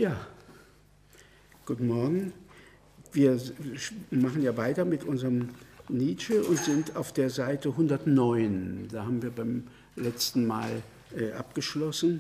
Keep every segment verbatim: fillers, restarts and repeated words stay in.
Ja, guten Morgen. Wir machen ja weiter mit unserem Nietzsche und sind auf der Seite hundertneun. Da haben wir beim letzten Mal äh, abgeschlossen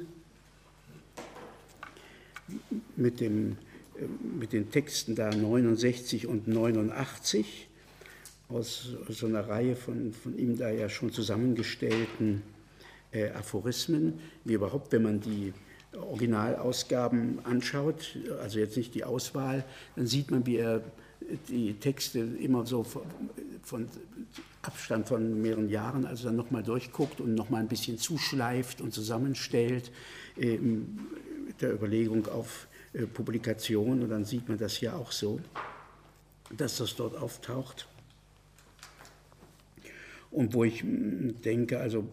mit, dem, äh, mit den Texten da neunundsechzig und neunundachtzig aus so einer Reihe von, von ihm da ja schon zusammengestellten äh, Aphorismen, wie überhaupt, wenn man die Originalausgaben anschaut, also jetzt nicht die Auswahl, dann sieht man, wie er die Texte immer so von, von Abstand von mehreren Jahren, also dann nochmal durchguckt und nochmal ein bisschen zuschleift und zusammenstellt, äh, mit der Überlegung auf äh, Publikation. Und dann sieht man das hier auch so, dass das dort auftaucht. Und wo ich denke, also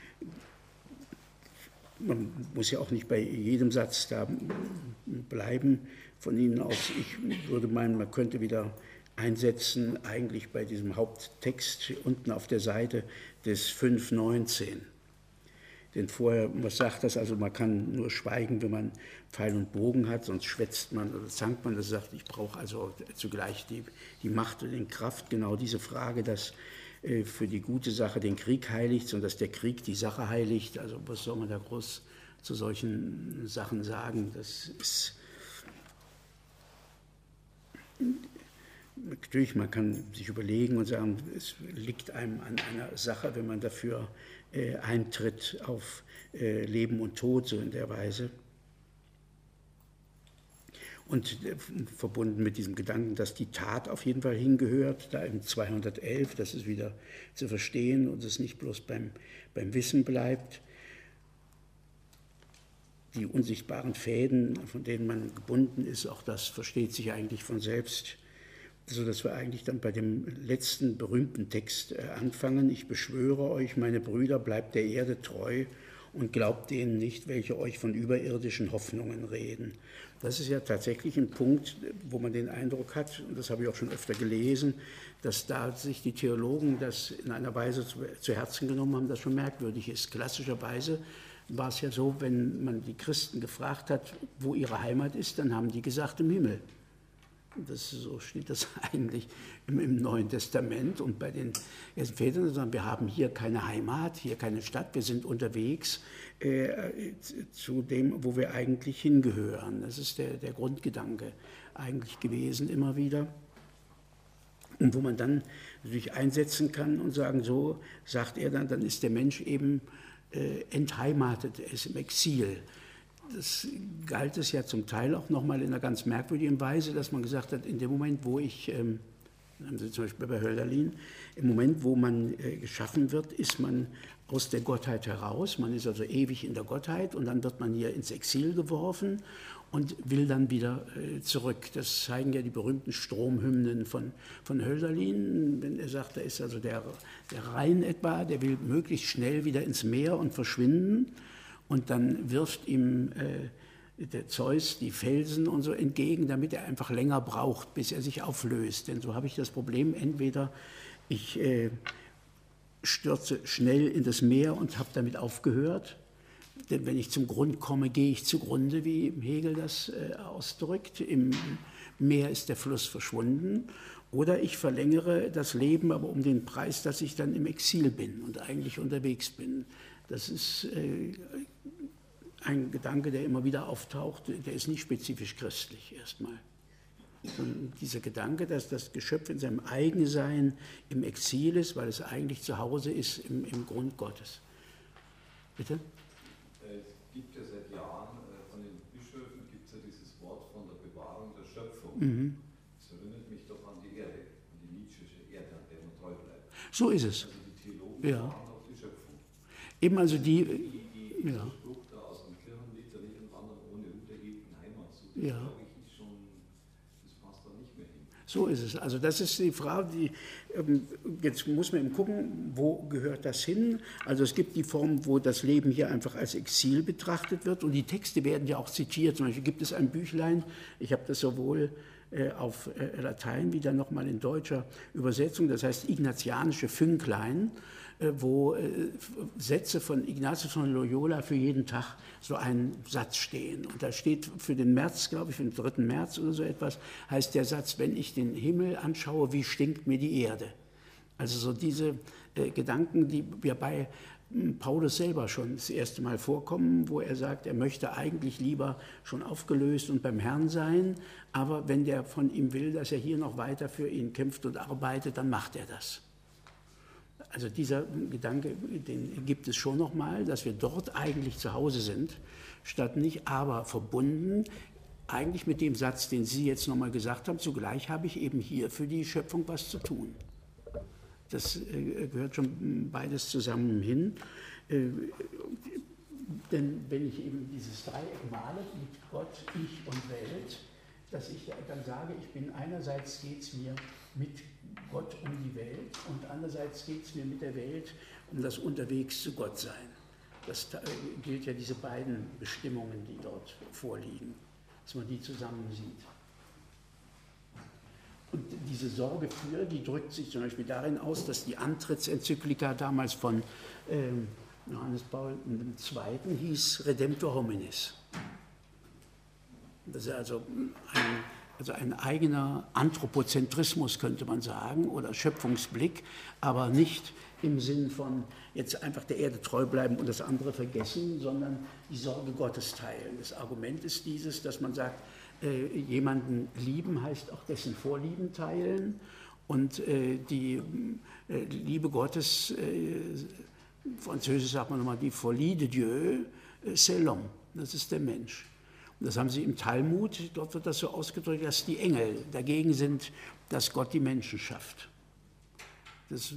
man muss ja auch nicht bei jedem Satz da bleiben von Ihnen aus. Ich würde meinen, man könnte wieder einsetzen, eigentlich bei diesem Haupttext unten auf der Seite des fünf neunzehn. Denn vorher, was sagt das? Also man kann nur schweigen, wenn man Pfeil und Bogen hat, sonst schwätzt man oder zankt man. Das sagt, ich brauche also zugleich die, die Macht und die Kraft. Genau diese Frage, dass für die gute Sache den Krieg heiligt und dass der Krieg die Sache heiligt. Also was soll man da groß zu solchen Sachen sagen? Das ist natürlich, man kann sich überlegen und sagen, es liegt einem an einer Sache, wenn man dafür äh, eintritt auf äh, Leben und Tod, so in der Weise. Und äh, verbunden mit diesem Gedanken, dass die Tat auf jeden Fall hingehört, da im zweihundertelf, das ist wieder zu verstehen und es nicht bloß beim, beim Wissen bleibt. Die unsichtbaren Fäden, von denen man gebunden ist, auch das versteht sich eigentlich von selbst, sodass wir eigentlich dann bei dem letzten berühmten Text äh, anfangen. Ich beschwöre euch, meine Brüder, bleibt der Erde treu und glaubt denen nicht, welche euch von überirdischen Hoffnungen reden. Das ist ja tatsächlich ein Punkt, wo man den Eindruck hat, und das habe ich auch schon öfter gelesen, dass da sich die Theologen das in einer Weise zu, zu Herzen genommen haben, das schon merkwürdig ist. Klassischerweise war es ja so, wenn man die Christen gefragt hat, wo ihre Heimat ist, dann haben die gesagt, im Himmel. Das, so steht das eigentlich im, im Neuen Testament. Und bei den ersten Vätern sagen, wir haben hier keine Heimat, hier keine Stadt, wir sind unterwegs äh, zu dem, wo wir eigentlich hingehören. Das ist der, der Grundgedanke eigentlich gewesen immer wieder. Und wo man dann natürlich einsetzen kann und sagen, so sagt er dann, dann ist der Mensch eben äh, entheimatet, er ist im Exil. Das galt es ja zum Teil auch nochmal in einer ganz merkwürdigen Weise, dass man gesagt hat, in dem Moment, wo ich, ähm, haben Sie zum Beispiel bei Hölderlin, im Moment, wo man äh, geschaffen wird, ist man aus der Gottheit heraus, man ist also ewig in der Gottheit und dann wird man hier ins Exil geworfen und will dann wieder äh, zurück. Das zeigen ja die berühmten Stromhymnen von, von Hölderlin, wenn er sagt, da ist also der, der Rhein etwa, der will möglichst schnell wieder ins Meer und verschwinden. Und dann wirft ihm äh, der Zeus die Felsen und so entgegen, damit er einfach länger braucht, bis er sich auflöst. Denn so habe ich das Problem, entweder ich äh, stürze schnell in das Meer und habe damit aufgehört, denn wenn ich zum Grund komme, gehe ich zugrunde, wie Hegel das äh, ausdrückt. Im Meer ist der Fluss verschwunden. Oder ich verlängere das Leben, aber um den Preis, dass ich dann im Exil bin und eigentlich unterwegs bin. Das ist äh, ein Gedanke, der immer wieder auftaucht, der ist nicht spezifisch christlich erstmal. Und dieser Gedanke, dass das Geschöpf in seinem Eigensein im Exil ist, weil es eigentlich zu Hause ist im, im Grund Gottes. Bitte? Es gibt ja seit Jahren von den Bischöfen gibt es ja dieses Wort von der Bewahrung der Schöpfung. Mhm. Das erinnert mich doch an die Erde, an die Nietzsche'sche Erde, an der man treu bleibt. So ist es. Also die Theologen ja. bewahren auch die Schöpfung. Eben also die... die, die ja. Spruch da aus dem Kirchenlied, der Niederwandern ohne Untergehten Heimat sucht, ja. glaube ich, ist schon, das passt da nicht mehr hin. So ist es. Also das ist die Frage, die, jetzt muss man eben gucken, wo gehört das hin? Also es gibt die Form, wo das Leben hier einfach als Exil betrachtet wird und die Texte werden ja auch zitiert. Zum Beispiel gibt es ein Büchlein, ich habe das sowohl auf Latein wie dann nochmal in deutscher Übersetzung, das heißt Ignatianische Fünklein. wo Sätze von Ignatius von Loyola für jeden Tag so einen Satz stehen. Und da steht für den März, glaube ich, für den dritten März oder so etwas, heißt der Satz, wenn ich den Himmel anschaue, wie stinkt mir die Erde? Also so diese äh, Gedanken, die wir bei Paulus selber schon das erste Mal vorkommen, wo er sagt, er möchte eigentlich lieber schon aufgelöst und beim Herrn sein, aber wenn der von ihm will, dass er hier noch weiter für ihn kämpft und arbeitet, dann macht er das. Also dieser Gedanke, den gibt es schon noch mal, dass wir dort eigentlich zu Hause sind, statt nicht aber verbunden, eigentlich mit dem Satz, den Sie jetzt noch mal gesagt haben, zugleich habe ich eben hier für die Schöpfung was zu tun. Das äh, gehört schon beides zusammen hin. Äh, denn wenn ich eben dieses Dreieck male mit Gott, ich und Welt, dass ich dann sage, ich bin einerseits geht es mir mit Gott um die Welt und andererseits geht es mir mit der Welt um das Unterwegs zu Gott sein. Das äh, gilt ja diese beiden Bestimmungen, die dort vorliegen, dass man die zusammen sieht. Und diese Sorge für, die drückt sich zum Beispiel darin aus, dass die Antrittsenzyklika damals von ähm, Johannes Paul der Zweite hieß Redemptor Hominis. Das ist also ein, also ein eigener Anthropozentrismus, könnte man sagen, oder Schöpfungsblick, aber nicht im Sinn von jetzt einfach der Erde treu bleiben und das andere vergessen, sondern die Sorge Gottes teilen. Das Argument ist dieses, dass man sagt, Äh, jemanden lieben heißt auch dessen Vorlieben teilen und äh, die äh, Liebe Gottes, äh, französisch sagt man nochmal, die Folie de Dieu, äh, c'est l'homme, das ist der Mensch. Und das haben sie im Talmud, dort wird das so ausgedrückt, dass die Engel dagegen sind, dass Gott die Menschen schafft. Das,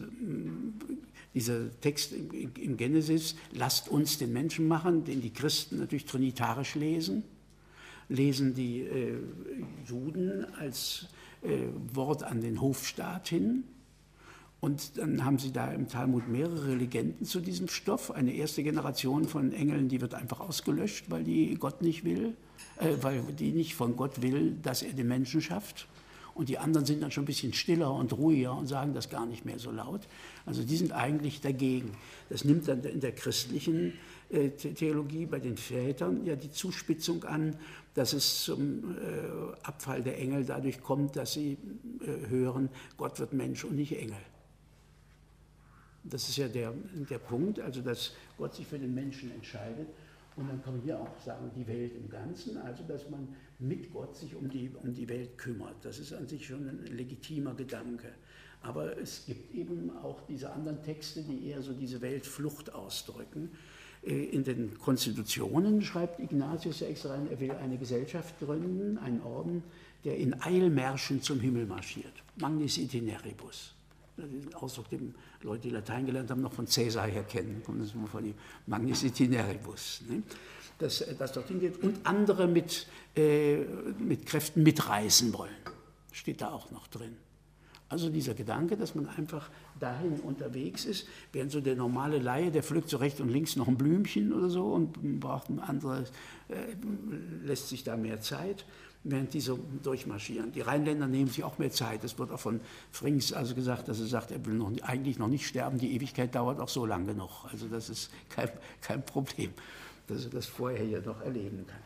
dieser Text im Genesis, lasst uns den Menschen machen, den die Christen natürlich trinitarisch lesen, lesen die äh, Juden als äh, Wort an den Hofstaat hin. Und dann haben sie da im Talmud mehrere Legenden zu diesem Stoff. Eine erste Generation von Engeln, die wird einfach ausgelöscht, weil die Gott nicht will, äh, weil die nicht von Gott will, dass er den Menschen schafft. Und die anderen sind dann schon ein bisschen stiller und ruhiger und sagen das gar nicht mehr so laut. Also die sind eigentlich dagegen. Das nimmt dann in der christlichen äh, Theologie bei den Vätern ja die Zuspitzung an, dass es zum äh, Abfall der Engel dadurch kommt, dass sie äh, hören, Gott wird Mensch und nicht Engel. Das ist ja der, der Punkt, also dass Gott sich für den Menschen entscheidet. Und dann kann man hier auch sagen, die Welt im Ganzen, also dass man mit Gott sich um die, um die Welt kümmert. Das ist an sich schon ein legitimer Gedanke. Aber es gibt eben auch diese anderen Texte, die eher so diese Weltflucht ausdrücken. In den Konstitutionen schreibt Ignatius ja extra rein, er will eine Gesellschaft gründen, einen Orden, der in Eilmärschen zum Himmel marschiert. Magnis itineribus. Den Ausdruck, den Leute, die Latein gelernt haben, noch von Caesar her kennen. Kommt das immer von dem Magnis itineribus. Ne? Dass das dorthin geht und andere mit, äh, mit Kräften mitreißen wollen. Steht da auch noch drin. Also dieser Gedanke, dass man einfach dahin unterwegs ist, während so der normale Laie, der pflückt so rechts und links noch ein Blümchen oder so und braucht ein anderes, äh, lässt sich da mehr Zeit, während die so durchmarschieren. Die Rheinländer nehmen sich auch mehr Zeit. Es wird auch von Frings also gesagt, dass er sagt, er will noch, eigentlich noch nicht sterben, die Ewigkeit dauert auch so lange noch. Also das ist kein, kein Problem, dass er das vorher hier noch erleben kann.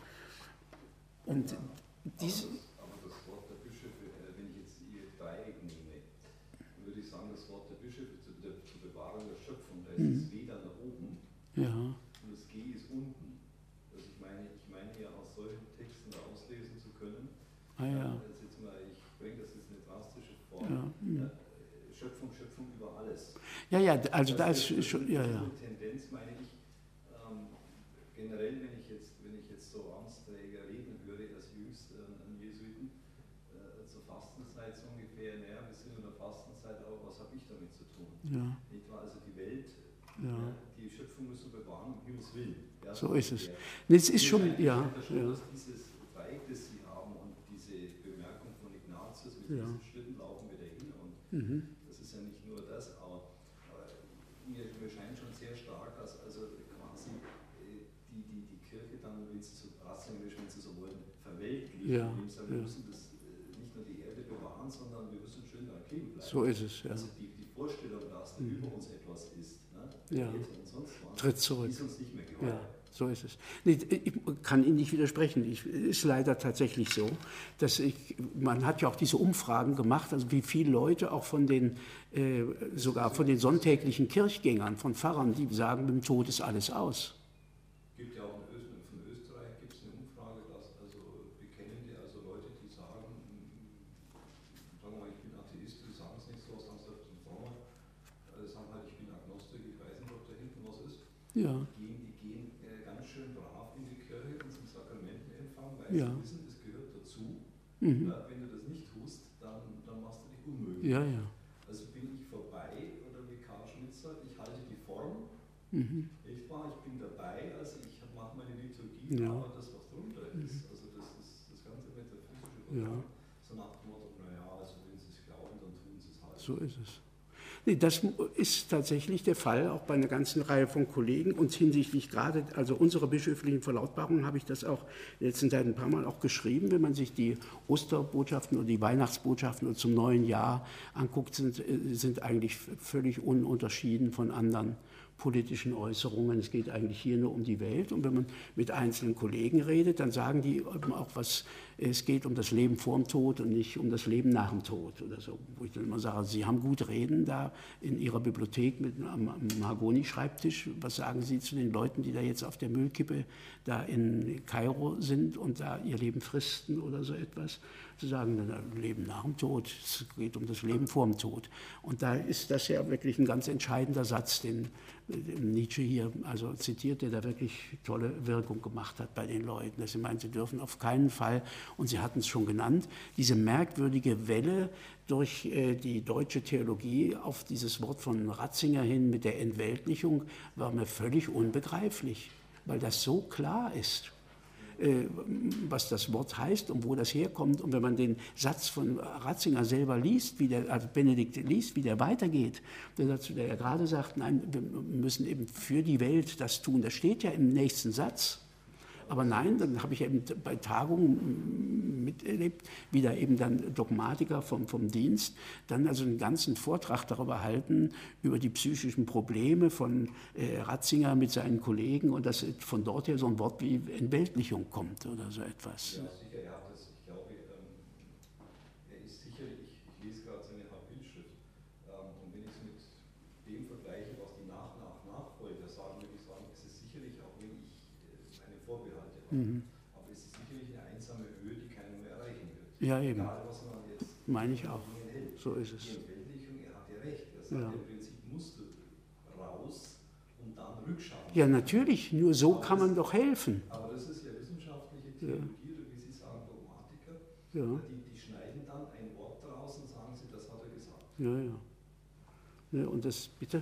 Und diese... Es ist weder nach oben, ja. Und das G ist unten. Also ich meine, ich meine ja aus solchen Texten auslesen zu können. Ah, ja. Also jetzt mal, ich bringe das jetzt eine drastische Form. Ja. Ja, Schöpfung, Schöpfung über alles. Ja, ja, also da das ist schon, ja, ja. Eine Tendenz, meine ich, ähm, generell, wenn ich jetzt, wenn ich jetzt so Amtsträger reden würde, als jüngst äh, an Jesuiten, äh, zur Fastenzeit so ungefähr, naja, wir sind in der Fastenzeit, aber was habe ich damit zu tun? Ja. Nicht wahr? Also die Welt, Ja. ja, die Schöpfung müssen wir bewahren, um Himmels Willen. Ja, so ist es. Der, Es ist schon, ja. schon, ja. dass dieses Dreieck, das Sie haben und diese Bemerkung von Ignatius mit Ja. diesen Schritten laufen wir dahin und Mhm. das ist ja nicht nur das, aber, aber mir, mir scheint schon sehr stark, dass also quasi äh, die, die, die Kirche dann, wenn sie so rationalisch, wenn sie so wollen, verweltlicht. Ja. Wir Ja. müssen das äh, nicht nur die Erde bewahren, sondern wir müssen schön da kleben bleiben. So ist es, ja. Also die, die Vorstellung, dass da Mhm. über uns etwas ist, ja. Eltern und sonst was, tritt zurück. ist uns nicht mehr geheuer. Ja. So ist es. Nee, ich kann Ihnen nicht widersprechen. Es ist leider tatsächlich so, dass ich, man hat ja auch diese Umfragen gemacht, also wie viele Leute auch von den, äh, sogar von den sonntäglichen Kirchgängern, von Pfarrern, die sagen, mit dem Tod ist alles aus. Es gibt ja auch in Österreich, von Österreich gibt es eine Umfrage, dass also Bekennende, also Leute, die sagen, sagen wir mal, ich bin Atheist, die sagen es nicht so, sagen es auf den Sommer, sagen halt, ich bin Agnostiker, ich weiß nicht, ob da hinten was ist. Ja. Ja. Wissen, das gehört dazu. Mhm. Ja, wenn du das nicht tust, dann, dann machst du dich unmöglich. Ja, ja. Also bin ich vorbei, oder wie Karl Schmitt sagt, ich halte die Form, mhm. nicht wahr? Ich bin dabei, also ich mache meine Liturgie, ja. aber das, was drunter ist, also das ist das ganze metaphysische ja. so nach dem Motto, naja, also wenn sie es glauben, dann tun sie es halt. So ist es. Nee, das ist tatsächlich der Fall, auch bei einer ganzen Reihe von Kollegen. Und hinsichtlich gerade, also unserer bischöflichen Verlautbarung, habe ich das auch in der letzten Zeit ein paar Mal auch geschrieben. Wenn man sich die Osterbotschaften oder die Weihnachtsbotschaften oder zum neuen Jahr anguckt, sind, sind eigentlich völlig ununterschieden von anderen politischen Äußerungen. Es geht eigentlich hier nur um die Welt. Und wenn man mit einzelnen Kollegen redet, dann sagen die eben auch, was, es geht um das Leben vor dem Tod und nicht um das Leben nach dem Tod oder so. Wo ich dann immer sage, Sie haben gut reden da in Ihrer Bibliothek mit am, am Mahagoni-Schreibtisch. Was sagen Sie zu den Leuten, die da jetzt auf der Müllkippe da in Kairo sind und da ihr Leben fristen oder so etwas? Zu sagen, das Leben nach dem Tod, es geht um das Leben vor dem Tod. Und da ist das ja wirklich ein ganz entscheidender Satz, den, den Nietzsche hier also zitiert, der da wirklich tolle Wirkung gemacht hat bei den Leuten. Dass sie meinen, sie dürfen auf keinen Fall, und Sie hatten es schon genannt, diese merkwürdige Welle durch äh, die deutsche Theologie auf dieses Wort von Ratzinger hin mit der Entweltlichung war mir völlig unbegreiflich, weil das so klar ist, was das Wort heißt und wo das herkommt. Und wenn man den Satz von Ratzinger selber liest, wie der, also Benedikt liest, wie der weitergeht, der dazu, der ja gerade sagt, nein, wir müssen eben für die Welt das tun. Das steht ja im nächsten Satz. Aber nein, dann habe ich eben bei Tagungen miterlebt, wie da eben dann Dogmatiker vom, vom Dienst dann also einen ganzen Vortrag darüber halten, über die psychischen Probleme von äh, Ratzinger mit seinen Kollegen und dass von dort her so ein Wort wie Entweltlichung kommt oder so etwas. Ja, sicher, er hat das, ich glaube, ähm, er ist sicherlich, ich, ich lese gerade seine Bildschrift, ähm, und wenn ich es mit dem vergleiche, was die nach, nach, Nachfolger sagen, würde ich sagen, ist es sicherlich, auch wenn ich meine Vorbehalte habe. Mhm. Aber es ist sicherlich eine einsame Höhe, die keiner mehr erreichen wird. Ja, eben. Egal, was man jetzt meine ich auch. Hält. So ist es. Die Entweltlichung, er hat ja recht. Er sagt ja. Im Prinzip musst du raus und dann rückschauen. Ja, natürlich. Nur so aber kann das, man doch helfen. Aber das ist ja wissenschaftliche Theologie, ja. Oder wie Sie sagen, Dogmatiker. Ja. Die, die schneiden dann ein Wort draus und sagen sie, das hat er gesagt. Ja, ja. ja und das, bitte?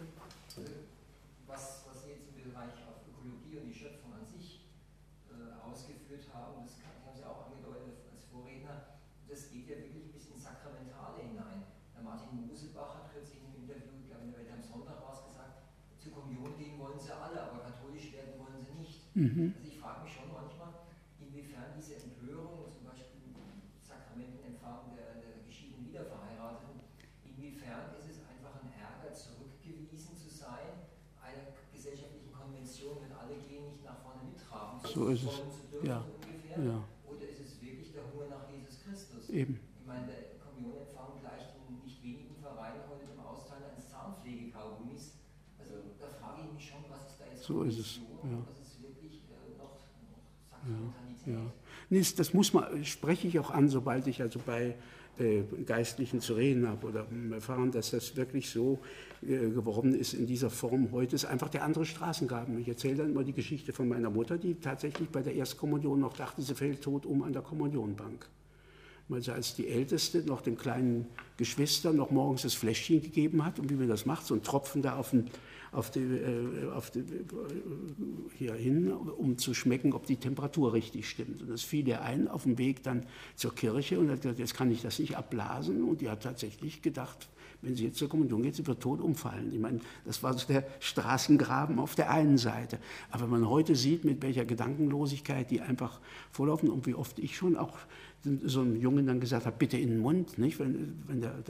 Was, was Sie jetzt im Bereich auf Ökologie und die Schöpfung an sich äh, ausgeführt haben, das kann, haben Sie auch angedeutet als Vorredner, das geht ja wirklich bis ins Sakramentale hinein. Der Martin Mosebach hat kürzlich in einem Interview, ich glaube in der Welt am Sonntag was gesagt, zur Kommunion gehen wollen sie alle, aber katholisch werden wollen sie nicht. Mhm. Also ich frage mich schon manchmal, inwiefern diese Empörung, zum Beispiel Sakramentenempfang der, der geschiedenen Wiederverheirateten, inwiefern ist es einfach ein Ärger, zurückgewiesen zu sein, einer gesellschaftlichen Konvention, wenn alle gehen, nicht nach vorne mittragen so ist es. zu dürfen, ja. ungefähr, ja. Oder ist es wirklich der Hunger nach Jesus Christus? Eben. Ich meine, der Kommunionempfang gleicht in nicht wenigen Vereinen heute dem Austeilen eines Zahnpflegekaugummis. Also da frage ich mich schon, was ist da jetzt so ist es. Ja. Was ist wirklich äh, noch, noch Sakramentalität? Ja. Ja. Nee, das muss man, spreche ich auch an, sobald ich also bei äh, Geistlichen zu reden habe oder erfahren, dass das wirklich so äh, geworden ist in dieser Form heute, ist einfach der andere Straßengraben. Ich erzähle dann immer die Geschichte von meiner Mutter, die tatsächlich bei der Erstkommunion noch dachte, sie fällt tot um an der Kommunionbank. Weil sie als die Älteste noch den kleinen Geschwistern noch morgens das Fläschchen gegeben hat und wie man das macht, so ein Tropfen da auf den, auf die, äh, auf die, äh, hier hin, um zu schmecken, ob die Temperatur richtig stimmt. Und das fiel ihr ein auf dem Weg dann zur Kirche und hat gesagt, jetzt kann ich das nicht abblasen. Und die hat tatsächlich gedacht, wenn sie jetzt zur Kommunion geht, sie wird tot umfallen. Ich meine, das war so der Straßengraben auf der einen Seite. Aber wenn man heute sieht, mit welcher Gedankenlosigkeit die einfach vorlaufen und wie oft ich schon auch so einem Jungen dann gesagt habe, bitte in den Mund, nicht? Wenn, wenn der dann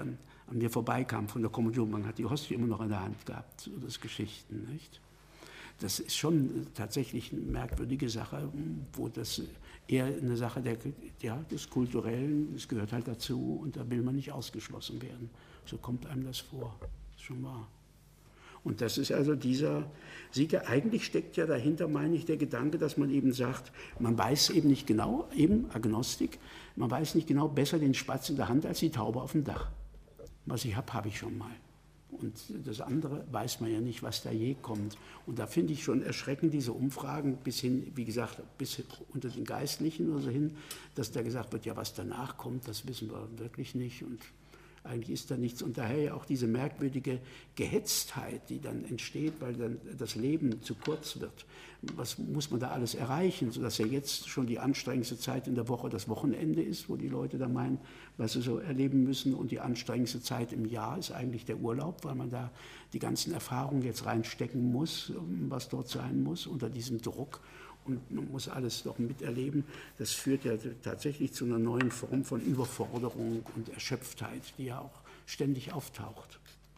an mir vorbeikam von der Kommunion. Man hat die Hostie immer noch in der Hand gehabt, so das Geschichten, nicht? Das ist schon tatsächlich eine merkwürdige Sache, wo das eher eine Sache der, ja, des Kulturellen, das gehört halt dazu und da will man nicht ausgeschlossen werden. So kommt einem das vor, das ist schon wahr. Und das ist also dieser Sieger. Eigentlich steckt ja dahinter, meine ich, der Gedanke, dass man eben sagt, man weiß eben nicht genau, eben Agnostik, man weiß nicht genau, besser den Spatz in der Hand als die Taube auf dem Dach. Was ich habe, habe ich schon mal. Und das andere weiß man ja nicht, was da je kommt. Und da finde ich schon erschreckend diese Umfragen bis hin, wie gesagt, bis unter den Geistlichen oder so hin, dass da gesagt wird, ja, was danach kommt, das wissen wir wirklich nicht. Und eigentlich ist da nichts. Und daher ja auch diese merkwürdige Gehetztheit, die dann entsteht, weil dann das Leben zu kurz wird. Was muss man da alles erreichen, sodass ja jetzt schon die anstrengendste Zeit in der Woche das Wochenende ist, wo die Leute da meinen, was sie so erleben müssen. Und die anstrengendste Zeit im Jahr ist eigentlich der Urlaub, weil man da die ganzen Erfahrungen jetzt reinstecken muss, was dort sein muss, unter diesem Druck. Und man muss alles doch miterleben. Das führt ja tatsächlich zu einer neuen Form von Überforderung und Erschöpftheit, die ja auch ständig auftaucht.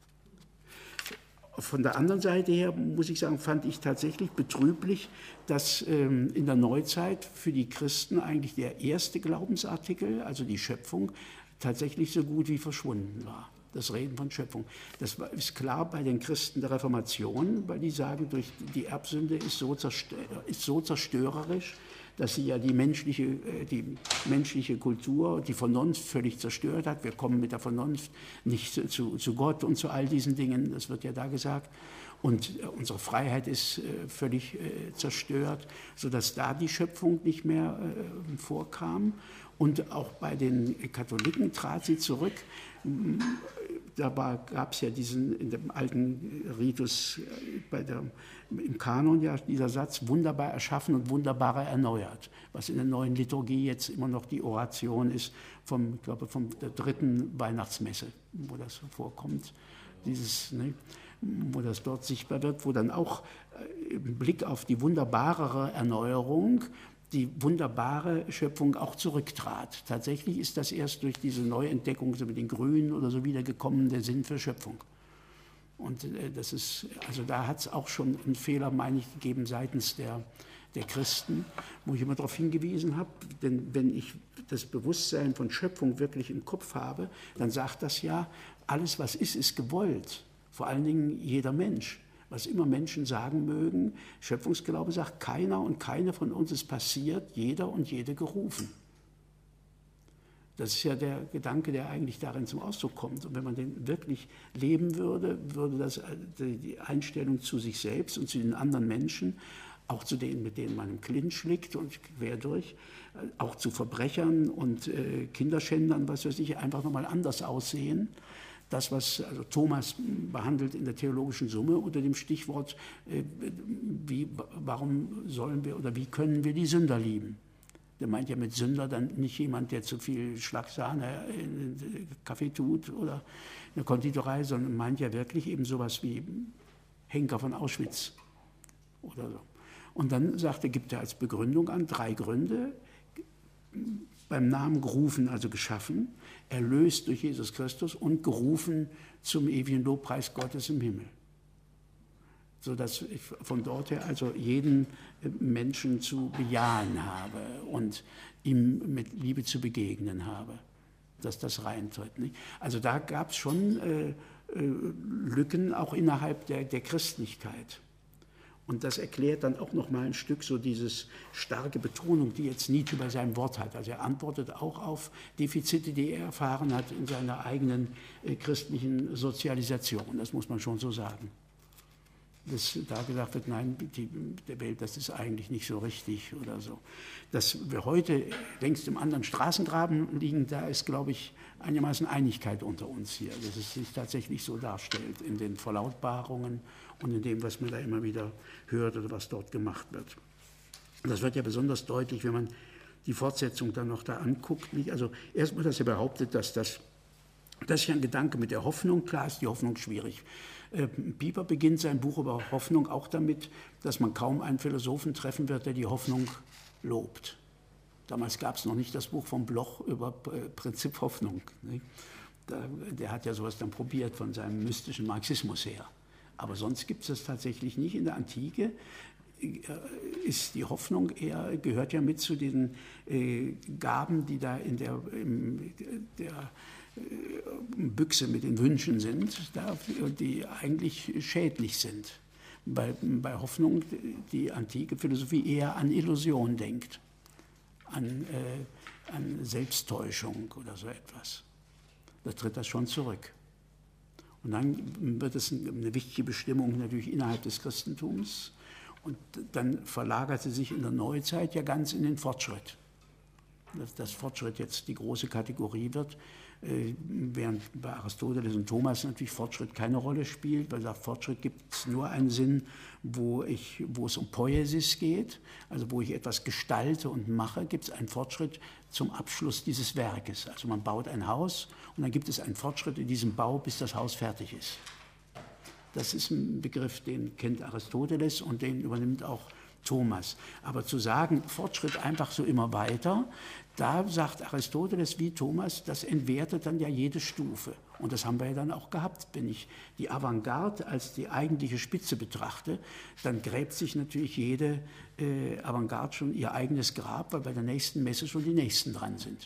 Von der anderen Seite her, muss ich sagen, fand ich tatsächlich betrüblich, dass ähm, in der Neuzeit für die Christen eigentlich der erste Glaubensartikel, also die Schöpfung, tatsächlich so gut wie verschwunden war. Das Reden von Schöpfung. Das ist klar bei den Christen der Reformation, weil die sagen, durch die Erbsünde ist so, zerstör, ist so zerstörerisch, dass sie ja die menschliche, die menschliche Kultur, die Vernunft völlig zerstört hat. Wir kommen mit der Vernunft nicht zu, zu Gott und zu all diesen Dingen, das wird ja da gesagt. Und unsere Freiheit ist völlig zerstört, sodass da die Schöpfung nicht mehr vorkam. Und auch bei den Katholiken trat sie zurück. Da gab es ja diesen, in dem alten Ritus, bei der, im Kanon ja dieser Satz, wunderbar erschaffen und wunderbarer erneuert, was in der neuen Liturgie jetzt immer noch die Oration ist, vom, ich glaube, von der dritten Weihnachtsmesse, wo das vorkommt, dieses, ne, wo das dort sichtbar wird, wo dann auch im Blick auf die wunderbarere Erneuerung die wunderbare Schöpfung auch zurücktrat. Tatsächlich ist das erst durch diese Neuentdeckung so mit den Grünen oder so wiedergekommen, der Sinn für Schöpfung. Und äh, das ist, also da hat es auch schon einen Fehler, meine ich, gegeben seitens der, der Christen, wo ich immer darauf hingewiesen habe, denn wenn ich das Bewusstsein von Schöpfung wirklich im Kopf habe, dann sagt das ja, alles was ist, ist gewollt, vor allen Dingen jeder Mensch. Was immer Menschen sagen mögen, Schöpfungsglaube sagt, keiner und keine von uns ist passiert, jeder und jede gerufen. Das ist ja der Gedanke, der eigentlich darin zum Ausdruck kommt. Und wenn man den wirklich leben würde, würde das die Einstellung zu sich selbst und zu den anderen Menschen, auch zu denen, mit denen man im Clinch liegt und quer durch, auch zu Verbrechern und äh, Kinderschändern, was weiß ich, einfach nochmal anders aussehen. Das, was also Thomas behandelt in der theologischen Summe unter dem Stichwort, äh, wie, warum sollen wir oder wie können wir die Sünder lieben? Der meint ja mit Sünder dann nicht jemand, der zu viel Schlagsahne in den Kaffee tut oder eine Konditorei, sondern meint ja wirklich eben sowas wie Henker von Auschwitz oder so. Und dann sagt er, gibt er als Begründung an drei Gründe. Beim Namen gerufen, also geschaffen, erlöst durch Jesus Christus und gerufen zum ewigen Lobpreis Gottes im Himmel. Sodass ich von dort her also jeden Menschen zu bejahen habe und ihm mit Liebe zu begegnen habe, dass das reintritt. Nicht? Also da gab es schon äh, äh, Lücken auch innerhalb der, der Christlichkeit. Und das erklärt dann auch noch mal ein Stück so diese starke Betonung, die jetzt Nietzsche bei seinem Wort hat. Also er antwortet auch auf Defizite, die er erfahren hat in seiner eigenen äh, christlichen Sozialisation. Das muss man schon so sagen. Dass da gesagt wird, nein, die, der Welt, das ist eigentlich nicht so richtig oder so. Dass wir heute längst im anderen Straßengraben liegen, da ist, glaube ich, einigermaßen Einigkeit unter uns hier, dass es sich tatsächlich so darstellt in den Verlautbarungen und in dem, was man da immer wieder hört oder was dort gemacht wird. Und das wird ja besonders deutlich, wenn man die Fortsetzung dann noch da anguckt. Also erstmal, dass er behauptet, dass das, das ist ja ein Gedanke mit der Hoffnung, klar ist die Hoffnung schwierig. Pieper beginnt sein Buch über Hoffnung auch damit, dass man kaum einen Philosophen treffen wird, der die Hoffnung lobt. Damals gab es noch nicht das Buch von Bloch über Prinzip Hoffnung. Nicht? Da, der hat ja sowas dann probiert von seinem mystischen Marxismus her. Aber sonst gibt es das tatsächlich nicht. In der Antike ist die Hoffnung eher, gehört ja mit zu den äh, Gaben, die da in der, in der äh, Büchse mit den Wünschen sind, da, die eigentlich schädlich sind. Bei, bei Hoffnung die antike Philosophie eher an Illusion denkt, an, äh, an Selbsttäuschung oder so etwas. Da tritt das schon zurück. Und dann wird es eine wichtige Bestimmung natürlich innerhalb des Christentums. Und dann verlagert sie sich in der Neuzeit ja ganz in den Fortschritt. Dass das Fortschritt jetzt die große Kategorie wird, während bei Aristoteles und Thomas natürlich Fortschritt keine Rolle spielt, weil sagt, Fortschritt gibt es nur einen Sinn, wo, ich, wo es um Poiesis geht, also wo ich etwas gestalte und mache, gibt es einen Fortschritt zum Abschluss dieses Werkes. Also man baut ein Haus und dann gibt es einen Fortschritt in diesem Bau, bis das Haus fertig ist. Das ist ein Begriff, den kennt Aristoteles und den übernimmt auch Thomas. Aber zu sagen, Fortschritt einfach so immer weiter, da sagt Aristoteles wie Thomas, das entwertet dann ja jede Stufe. Und das haben wir ja dann auch gehabt. Wenn ich die Avantgarde als die eigentliche Spitze betrachte, dann gräbt sich natürlich jede äh, Avantgarde schon ihr eigenes Grab, weil bei der nächsten Messe schon die Nächsten dran sind.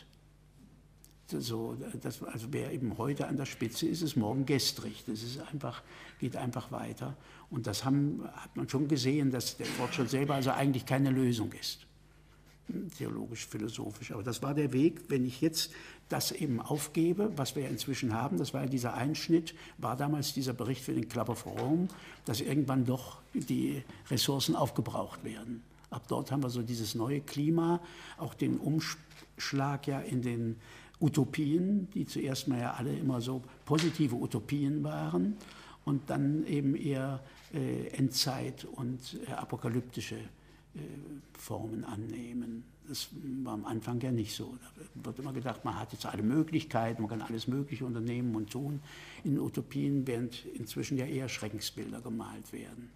So, das, also wer eben heute an der Spitze ist, ist morgen gestrig. Das ist einfach, geht einfach weiter. Und das haben, hat man schon gesehen, dass der Fortschritt selber also eigentlich keine Lösung ist, theologisch, philosophisch. Aber das war der Weg, wenn ich jetzt das eben aufgebe, was wir ja inzwischen haben, das war ja dieser Einschnitt, war damals dieser Bericht für den Club of Rome, dass irgendwann doch die Ressourcen aufgebraucht werden. Ab dort haben wir so dieses neue Klima, auch den Umschlag ja in den Utopien, die zuerst mal ja alle immer so positive Utopien waren und dann eben eher äh, Endzeit und äh, apokalyptische äh, Formen annehmen. Das war am Anfang ja nicht so. Da wird immer gedacht, man hat jetzt alle Möglichkeiten, man kann alles Mögliche unternehmen und tun in Utopien, während inzwischen ja eher Schreckensbilder gemalt werden.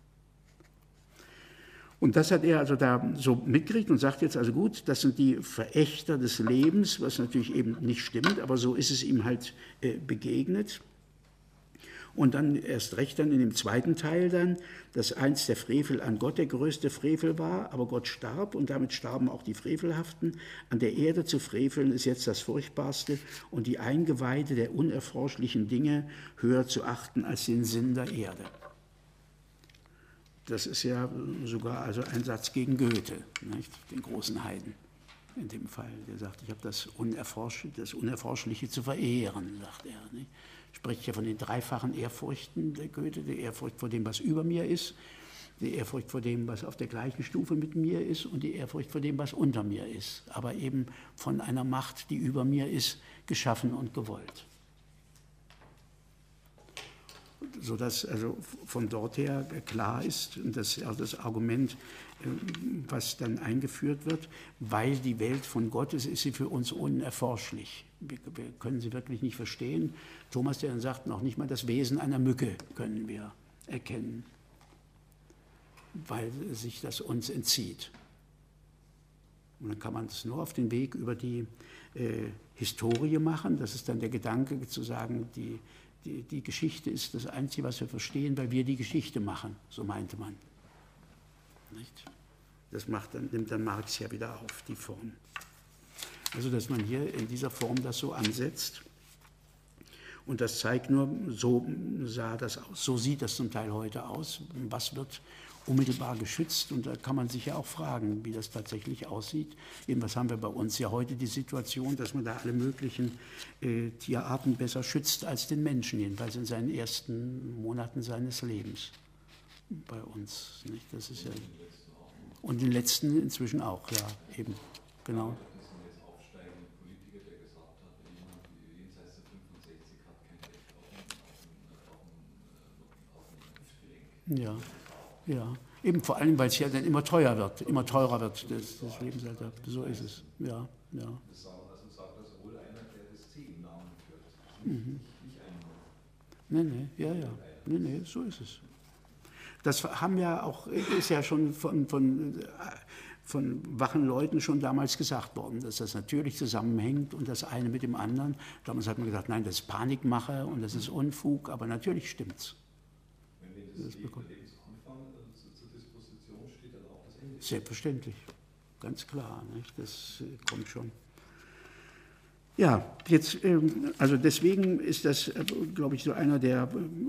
Und das hat er also da so mitgekriegt und sagt jetzt also gut, das sind die Verächter des Lebens, was natürlich eben nicht stimmt, aber so ist es ihm halt äh, begegnet. Und dann erst recht dann in dem zweiten Teil dann, dass einst der Frevel an Gott der größte Frevel war, aber Gott starb und damit starben auch die Frevelhaften. An der Erde zu freveln ist jetzt das Furchtbarste und die Eingeweide der unerforschlichen Dinge höher zu achten als den Sinn der Erde. Das ist ja sogar also ein Satz gegen Goethe, nicht? Den großen Heiden in dem Fall. Der sagt, ich habe das, Unerforsch das Unerforschliche zu verehren, sagt er. Nicht? Spricht ja von den dreifachen Ehrfurchten der Goethe, die Ehrfurcht vor dem, was über mir ist, die Ehrfurcht vor dem, was auf der gleichen Stufe mit mir ist und die Ehrfurcht vor dem, was unter mir ist, aber eben von einer Macht, die über mir ist, geschaffen und gewollt. Sodass also von dort her klar ist, und das ist auch das Argument, was dann eingeführt wird, weil die Welt von Gott ist, ist sie für uns unerforschlich. Wir, wir können sie wirklich nicht verstehen. Thomas, der dann sagt, noch nicht mal das Wesen einer Mücke können wir erkennen, weil sich das uns entzieht. Und dann kann man das nur auf den Weg über die äh, Historie machen. Das ist dann der Gedanke zu sagen, die Die, die Geschichte ist das Einzige, was wir verstehen, weil wir die Geschichte machen, so meinte man. Nicht? Das macht dann, nimmt dann Marx ja wieder auf, die Form. Also, dass man hier in dieser Form das so ansetzt. Und das zeigt nur, so sah das aus, so sieht das zum Teil heute aus. Was wird unmittelbar geschützt? Und da kann man sich ja auch fragen, wie das tatsächlich aussieht. Jedenfalls haben wir bei uns ja heute die Situation, dass man da alle möglichen äh, Tierarten besser schützt als den Menschen, jedenfalls in seinen ersten Monaten seines Lebens. Bei uns. Nicht? Das ist ja, und den letzten inzwischen auch, ja, eben, genau. Ja, ja. Eben vor allem, weil es ja dann immer teuer wird, immer teurer wird, das, das Lebensalter. So ist es, ja, ja. Das sagt also wohl einer, der das C im Namen führt. Mhm. Nicht ein Nee, nee, ja, ja. Nee, nee, so ist es. Das haben ja auch, ist ja schon von, von, von wachen Leuten schon damals gesagt worden, dass das natürlich zusammenhängt und das eine mit dem anderen. Damals hat man gesagt, nein, das ist Panikmache und das ist Unfug, aber natürlich stimmt's. Wenn das, das Leben, der Lebensanfang äh, zu, zur Disposition steht, dann auch das Ende. Selbstverständlich, ganz klar, nicht? Das äh, kommt schon. Ja, jetzt, also deswegen ist das, glaube ich, so einer der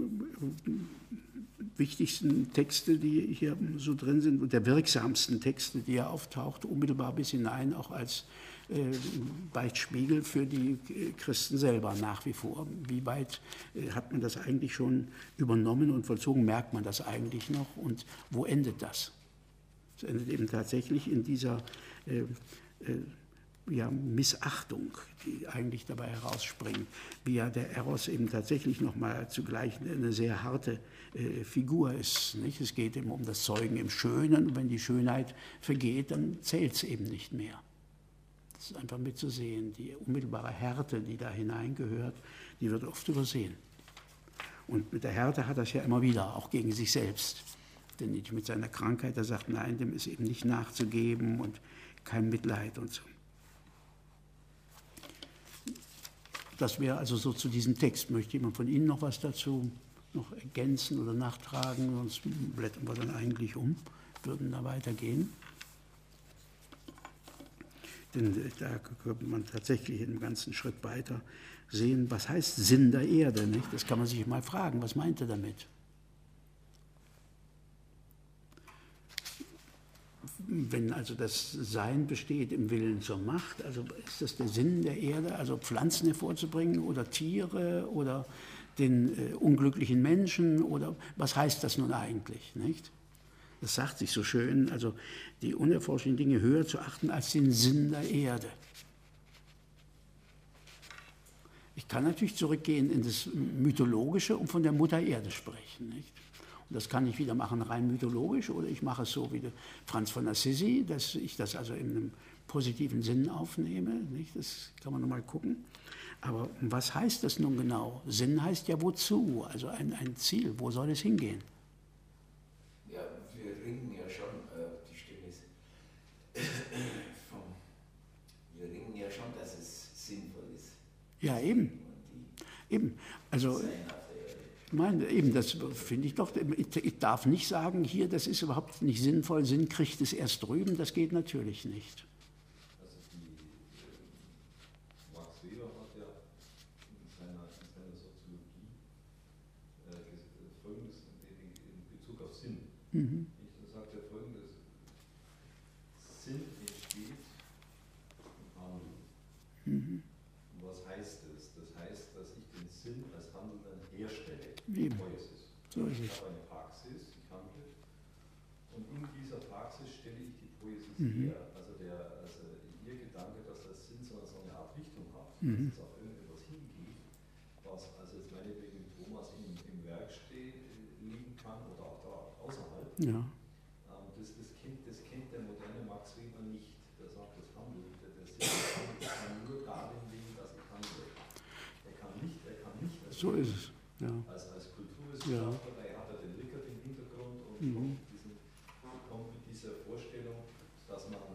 wichtigsten Texte, die hier so drin sind und der wirksamsten Texte, die er auftaucht, unmittelbar bis hinein auch als Beichtspiegel für die Christen selber nach wie vor. Wie weit hat man das eigentlich schon übernommen und vollzogen, merkt man das eigentlich noch und wo endet das? Es endet eben tatsächlich in dieser äh, äh, ja, Missachtung, die eigentlich dabei herausspringt, wie ja der Eros eben tatsächlich nochmal zugleich eine sehr harte äh, Figur ist. Nicht? Es geht eben um das Zeugen im Schönen und wenn die Schönheit vergeht, dann zählt es eben nicht mehr. Das ist einfach mitzusehen, die unmittelbare Härte, die da hineingehört, die wird oft übersehen. Und mit der Härte hat er es ja immer wieder, auch gegen sich selbst. Denn nicht mit seiner Krankheit, er sagt, nein, dem ist eben nicht nachzugeben und kein Mitleid und so. Das wäre also so zu diesem Text. Möchte jemand von Ihnen noch was dazu noch ergänzen oder nachtragen? Sonst blättern wir dann eigentlich um, würden da weitergehen. Denn da könnte man tatsächlich in einem ganzen Schritt weiter sehen, was heißt Sinn der Erde, nicht? Das kann man sich mal fragen, was meint er damit? Wenn also das Sein besteht im Willen zur Macht, also ist das der Sinn der Erde, also Pflanzen hervorzubringen oder Tiere oder den äh, unglücklichen Menschen oder was heißt das nun eigentlich, nicht? Das sagt sich so schön, also die unerforschlichen Dinge höher zu achten als den Sinn der Erde. Ich kann natürlich zurückgehen in das Mythologische und von der Mutter Erde sprechen, nicht? Das kann ich wieder machen rein mythologisch oder ich mache es so wie Franz von Assisi, dass ich das also in einem positiven Sinn aufnehme. Nicht? Das kann man nochmal gucken. Aber was heißt das nun genau? Sinn heißt ja wozu, also ein, ein Ziel, wo soll es hingehen? Ja, wir ringen ja schon, äh, die Stimme ist, vom, wir ringen ja schon, dass es sinnvoll ist. Ja, eben. Eben. Also. Nein, eben, das finde ich doch, ich darf nicht sagen, hier, das ist überhaupt nicht sinnvoll, Sinn kriegt es erst drüben, das geht natürlich nicht. Also die, äh, Max Weber hat ja in seiner, in seiner Soziologie äh, Folgendes in, in Bezug auf Sinn. Mhm. Ich sagt ja Folgendes, Sinn entsteht im Handeln. Mhm. Was heißt das? Das heißt, dass ich den Sinn als Handelnden herstelle. Eben. So ist es. Ich habe eine Praxis, ich handle, und in dieser Praxis stelle ich die Poesis mhm. her. Also, der, also Ihr Gedanke, dass das Sinn so eine Art Richtung hat, mhm. dass es auf irgendetwas hingeht, was also jetzt meinetwegen mit Thomas im, im Werk steht, liegen kann oder auch da außerhalb. Ja. Ähm, das, das, kennt, das kennt der moderne Max Weber nicht. Der sagt, das Handeln, der, der Sinn kann nur darin liegen, dass ich handle. Er kann nicht, er kann nicht. So ist es. Ja. Als, als Kulturwissenschaftler, ja. Hat er den Rickert im Hintergrund und mhm. kommt, diesen, kommt mit dieser Vorstellung, dass man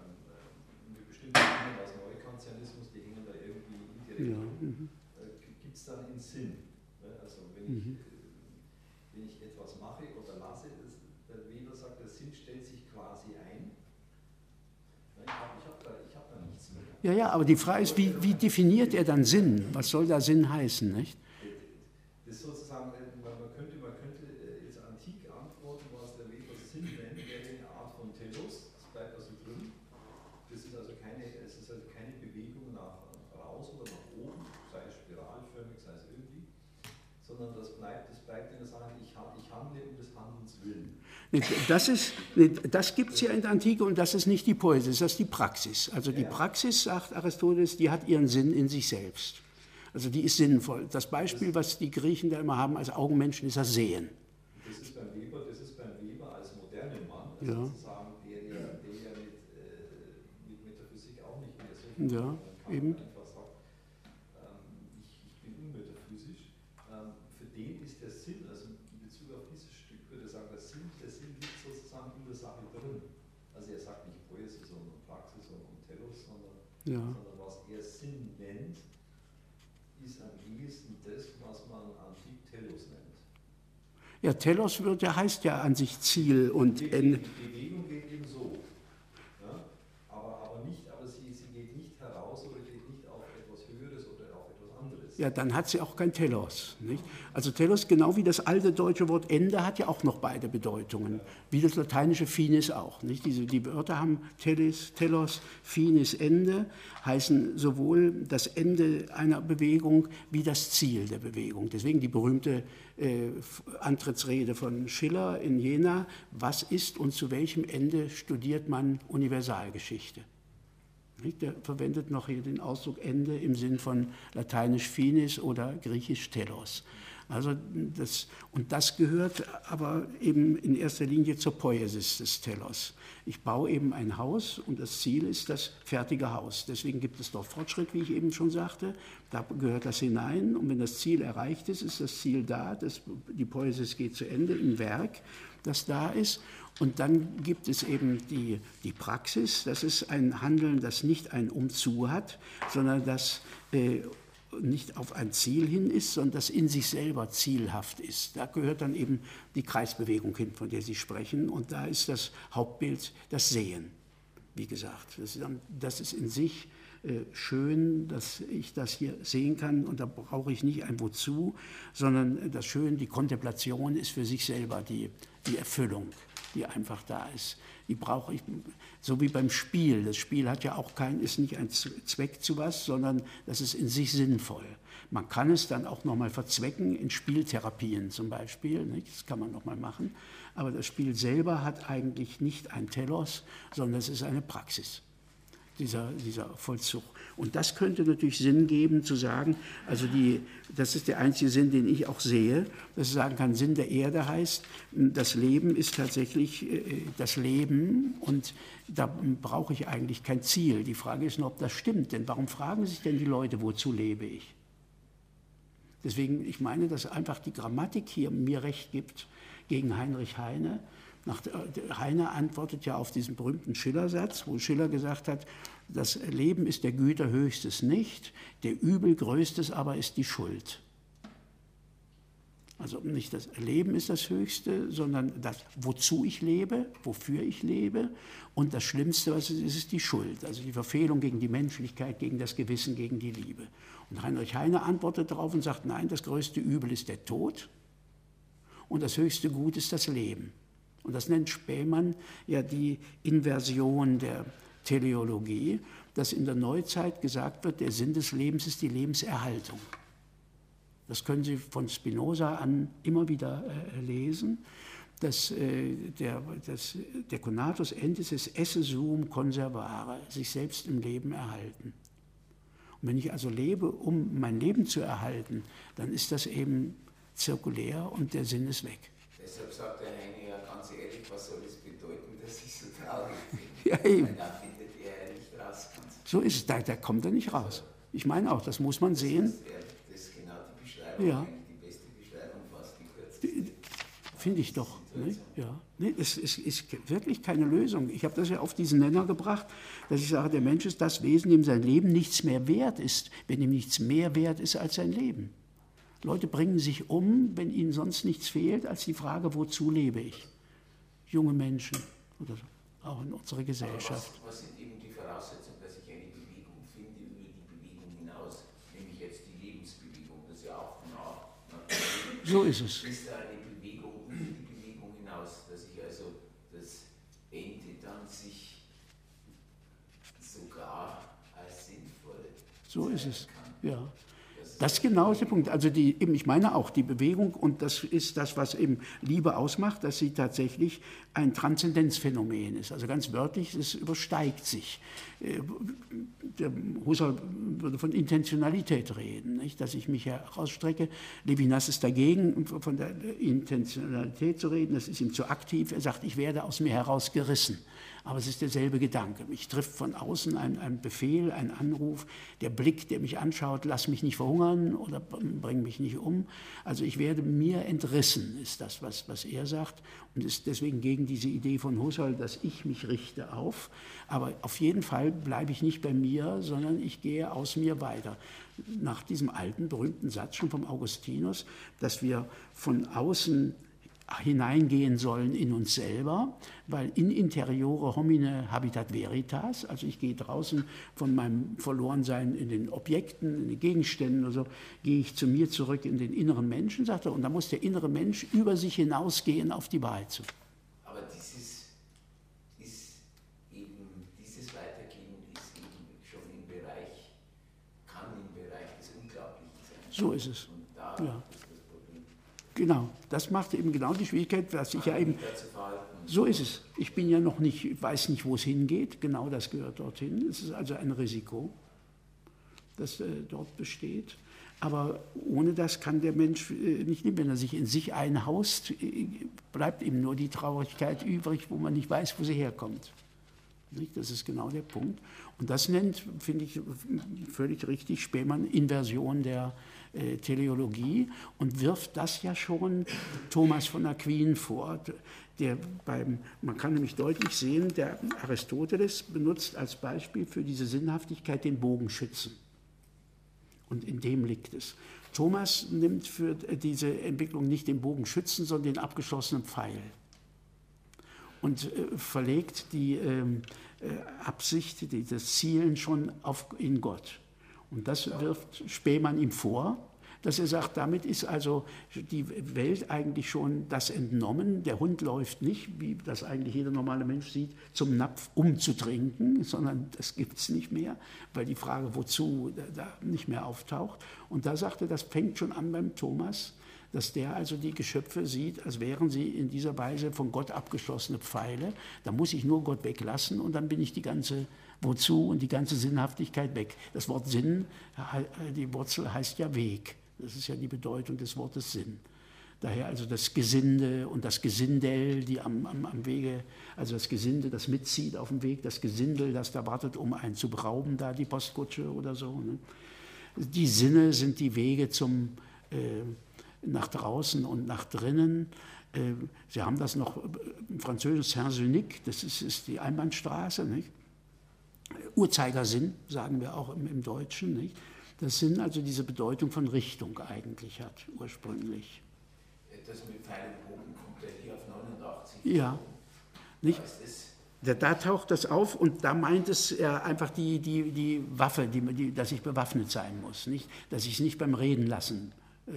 äh, mit bestimmten Dingen aus Neukantianismus, die hängen da irgendwie indirekt ja. mhm. äh, gibt es dann einen Sinn. Ne? Also wenn ich, mhm. äh, wenn ich etwas mache oder lasse, das, der Weber sagt, der Sinn stellt sich quasi ein. Ich habe hab da, hab da nichts mehr. Ja, ja, aber die Frage ist, wie, wie definiert er dann Sinn? Was soll da Sinn heißen, nicht? Das ist sozusagen, man könnte, man könnte jetzt antik antworten, was der Weber Sinn nennt, wäre eine Art von Telos, das bleibt also drin. Das ist also keine, es ist also keine Bewegung nach raus oder nach oben, sei es spiralförmig, sei es irgendwie, sondern das bleibt, das bleibt in der Sache, ich, ich handle um des Handelns willen. Das, das gibt es ja in der Antike und das ist nicht die Poesie, das ist die Praxis. Also die Praxis, sagt Aristoteles, die hat ihren Sinn in sich selbst. Also die ist sinnvoll. Das Beispiel, was die Griechen da immer haben als Augenmenschen, ist das Sehen. Das ist beim Weber, das ist beim Weber als moderner Mann, also ja. sozusagen, der, der, der ja mit, äh, mit Metaphysik auch nicht mehr so viel ja, kann, eben. einfach sagt, ähm, ich, ich bin unmetaphysisch. Ähm, für den ist der Sinn, also in Bezug auf dieses Stück, würde er sagen, der Sinn, der Sinn liegt sozusagen in der Sache drin. Also er sagt nicht Poesis. Ja. Sondern was er Sinn nennt, ist am ehesten das, was man antik Telos nennt. Ja, Telos wird, der heißt ja an sich Ziel und Die Ende. Bewegung geht eben so. Ja? Aber, aber, nicht, aber sie, sie geht nicht heraus oder geht nicht auf etwas Höheres oder auf etwas anderes. Ja, dann hat sie auch kein Telos. Nicht? Also Telos, genau wie das alte deutsche Wort Ende, hat ja auch noch beide Bedeutungen. Wie das lateinische Finis auch. Nicht? Diese, die Wörter haben Telis, Telos, Finis, Ende, heißen sowohl das Ende einer Bewegung wie das Ziel der Bewegung. Deswegen die berühmte äh, Antrittsrede von Schiller in Jena: Was ist und zu welchem Ende studiert man Universalgeschichte? Der verwendet noch hier den Ausdruck Ende im Sinn von lateinisch Finis oder griechisch Telos. Also das, und das gehört aber eben in erster Linie zur Poiesis des Telos. Ich baue eben ein Haus und das Ziel ist das fertige Haus. Deswegen gibt es dort Fortschritt, wie ich eben schon sagte. Da gehört das hinein und wenn das Ziel erreicht ist, ist das Ziel da. Das, die Poiesis geht zu Ende im Werk, das da ist. Und dann gibt es eben die, die Praxis. Das ist ein Handeln, das nicht ein Umzu hat, sondern das äh, nicht auf ein Ziel hin ist, sondern das in sich selber zielhaft ist. Da gehört dann eben die Kreisbewegung hin, von der Sie sprechen. Und da ist das Hauptbild das Sehen, wie gesagt. Das ist, das ist in sich äh, schön, dass ich das hier sehen kann. Und da brauche ich nicht ein Wozu, sondern das Schöne, die Kontemplation ist für sich selber die, die Erfüllung, die einfach da ist. Die brauche ich, so wie beim Spiel. Das Spiel hat ja auch kein, ist nicht ein Zweck zu was, sondern das ist in sich sinnvoll. Man kann es dann auch nochmal verzwecken in Spieltherapien zum Beispiel, nicht? Das kann man nochmal machen. Aber das Spiel selber hat eigentlich nicht ein Telos, sondern es ist eine Praxis. Dieser, dieser Vollzug. Und das könnte natürlich Sinn geben, zu sagen, also die, das ist der einzige Sinn, den ich auch sehe, dass ich sagen kann, Sinn der Erde heißt, das Leben ist tatsächlich das Leben und da brauche ich eigentlich kein Ziel. Die Frage ist nur, ob das stimmt, denn warum fragen sich denn die Leute, wozu lebe ich? Deswegen, ich meine, dass einfach die Grammatik hier mir recht gibt gegen Heinrich Heine. Nach, Heine antwortet ja auf diesen berühmten Schiller-Satz, wo Schiller gesagt hat, das Leben ist der Güter höchstes nicht, der Übel größtes aber ist die Schuld. Also nicht das Leben ist das Höchste, sondern das, wozu ich lebe, wofür ich lebe. Und das Schlimmste, was es ist, ist die Schuld, also die Verfehlung gegen die Menschlichkeit, gegen das Gewissen, gegen die Liebe. Und Heinrich Heine antwortet darauf und sagt, nein, das größte Übel ist der Tod und das höchste Gut ist das Leben. Und das nennt Spähmann ja die Inversion der Teleologie, dass in der Neuzeit gesagt wird, der Sinn des Lebens ist die Lebenserhaltung. Das können Sie von Spinoza an immer wieder äh, lesen, dass äh, der, das, der Conatus Entis ist esse suum conservare, sich selbst im Leben erhalten. Und wenn ich also lebe, um mein Leben zu erhalten, dann ist das eben zirkulär und der Sinn ist weg. Deshalb sagt der Heine ja ganz ehrlich, was soll es bedeuten, dass ich so traurig bin? Ja, eben. Weil da findet er ja nicht raus. So ist es, da, da kommt er nicht raus. Ich meine auch, das muss man sehen. Das ist, das ist genau die Beschreibung, Ja. eigentlich die beste Beschreibung, fast die kürzeste. Finde ich doch. Ne? Ja. Nee, es, es ist wirklich keine Lösung. Ich habe das ja auf diesen Nenner gebracht, dass ich sage, der Mensch ist das Wesen, dem sein Leben nichts mehr wert ist, wenn ihm nichts mehr wert ist als sein Leben. Leute bringen sich um, wenn ihnen sonst nichts fehlt, als die Frage, wozu lebe ich? Junge Menschen oder auch in unserer Gesellschaft. Aber was, was sind eben die Voraussetzungen, dass ich eine Bewegung finde über die Bewegung hinaus? Nämlich jetzt die Lebensbewegung, das ist ja auch nach. nach So ist es. Ist da eine Bewegung über die Bewegung hinaus, dass ich also das Ende dann sich sogar als sinnvoll So ist es. kann? Ja. Das ist genau der Punkt. Also die, eben, ich meine auch die Bewegung, und das ist das, was eben Liebe ausmacht, dass sie tatsächlich ein Transzendenzphänomen ist. Also ganz wörtlich, es übersteigt sich. Der Husserl würde von Intentionalität reden, nicht? Dass ich mich herausstrecke. Levinas ist dagegen, von der Intentionalität zu reden, das ist ihm zu aktiv. Er sagt, ich werde aus mir herausgerissen. aber es ist derselbe Gedanke. Mich trifft von außen ein, ein Befehl, ein Anruf, der Blick, der mich anschaut, lass mich nicht verhungern oder bring mich nicht um. Also ich werde mir entrissen, ist das, was, was er sagt, und ist deswegen gegen diese Idee von Husserl, dass ich mich richte auf. Aber auf jeden Fall bleibe ich nicht bei mir, sondern ich gehe aus mir weiter. Nach diesem alten, berühmten Satz schon vom Augustinus, dass wir von außen hineingehen sollen in uns selber, weil in interiore homine habitat veritas, also ich gehe draußen von meinem Verlorensein in den Objekten, in den Gegenständen oder so, gehe ich zu mir zurück in den inneren Menschen, sagt er, und da muss der innere Mensch über sich hinausgehen auf die Wahrheit zu. Aber dieses, ist eben, dieses Weitergehen ist eben schon im Bereich, kann im Bereich des Unglaublichen sein. So ist es. Und da Ja. ist das Problem. Genau, das macht eben genau die Schwierigkeit, dass ich ja eben, so ist es. Ich bin ja noch nicht, weiß nicht, wo es hingeht, genau das gehört dorthin. Es ist also ein Risiko, das äh, dort besteht. Aber ohne das kann der Mensch äh, nicht leben. Wenn er sich in sich einhaust, äh, bleibt ihm nur die Traurigkeit übrig, wo man nicht weiß, wo sie herkommt. Nicht? Das ist genau der Punkt. Und das nennt, finde ich völlig richtig, Spemann Inversion der äh, Teleologie und wirft das ja schon Thomas von Aquin vor. Der beim, man kann nämlich deutlich sehen, der Aristoteles benutzt als Beispiel für diese Sinnhaftigkeit den Bogenschützen. Und in dem liegt es. Thomas nimmt für diese Entwicklung nicht den Bogenschützen, sondern den abgeschossenen Pfeil. Und äh, verlegt die äh, Absicht, die, das Zielen schon auf, in Gott. Und das wirft Spemann ihm vor, dass er sagt, damit ist also die Welt eigentlich schon das entnommen. Der Hund läuft nicht, wie das eigentlich jeder normale Mensch sieht, zum Napf, um zu trinken, sondern das gibt es nicht mehr, weil die Frage, wozu, da, da nicht mehr auftaucht. Und da sagt er, das fängt schon an beim Thomas, dass der also die Geschöpfe sieht, als wären sie in dieser Weise von Gott abgeschossene Pfeile. Da muss ich nur Gott weglassen und dann bin ich die ganze Wozu und die ganze Sinnhaftigkeit weg. Das Wort Sinn, die Wurzel heißt ja Weg. Das ist ja die Bedeutung des Wortes Sinn. Daher also das Gesinde und das Gesindel, die am, am, am Wege, also das Gesinde, das mitzieht auf dem Weg, das Gesindel, das da wartet, um einen zu berauben, da die Postkutsche oder so. Ne? Die Sinne sind die Wege zum äh, nach draußen und nach drinnen. Äh, Sie haben das noch im Französischen Saint-Sunic, das ist, ist die Einbahnstraße, nicht? Uhrzeigersinn, sagen wir auch im, im Deutschen. Nicht? Das Sinn also diese Bedeutung von Richtung eigentlich hat, ursprünglich. Das mit Pfeil und Bogen kommt ja hier auf neunundachtzig. Ja, nicht? Da, ist es da, da taucht das auf und da meint es ja einfach die, die, die Waffe, die, die, dass ich bewaffnet sein muss. Nicht? Dass ich es nicht beim Reden lassen äh,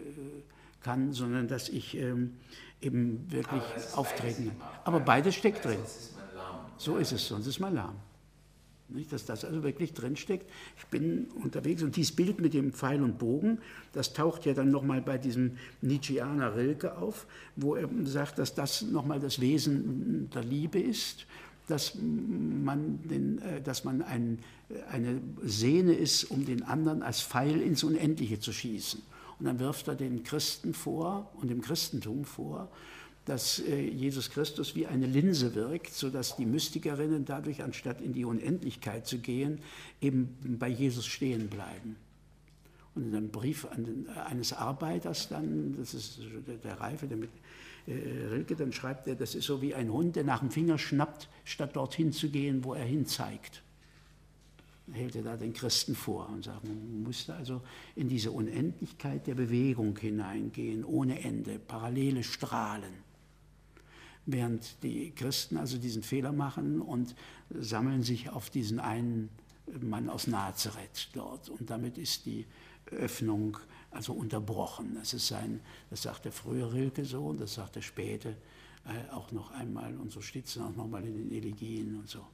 kann, sondern dass ich ähm, eben wirklich auftreten kann. Aber beides steckt drin. So ist es, sonst ist man lahm. Nicht, dass das also wirklich drinsteckt. Ich bin unterwegs und dieses Bild mit dem Pfeil und Bogen, das taucht ja dann nochmal bei diesem Nietzscheaner Rilke auf, wo er sagt, dass das nochmal das Wesen der Liebe ist, dass man, den, dass man ein, eine Sehne ist, um den anderen als Pfeil ins Unendliche zu schießen. Und dann wirft er den Christen vor und dem Christentum vor, dass Jesus Christus wie eine Linse wirkt, sodass die Mystikerinnen dadurch, anstatt in die Unendlichkeit zu gehen, eben bei Jesus stehen bleiben. Und in einem Brief an den, eines Arbeiters dann, das ist der, der Reife, der mit äh, Rilke, dann schreibt er, das ist so wie ein Hund, der nach dem Finger schnappt, statt dorthin zu gehen, wo er hinzeigt. Hält er da den Christen vor und sagt, man musste also in diese Unendlichkeit der Bewegung hineingehen, ohne Ende, parallele Strahlen. Während die Christen also diesen Fehler machen und sammeln sich auf diesen einen Mann aus Nazareth dort. Und damit ist die Öffnung also unterbrochen. Das ist sein, das sagt der frühe Rilke so und das sagt der späte äh, auch noch einmal und so steht es auch nochmal in den Elegien und so,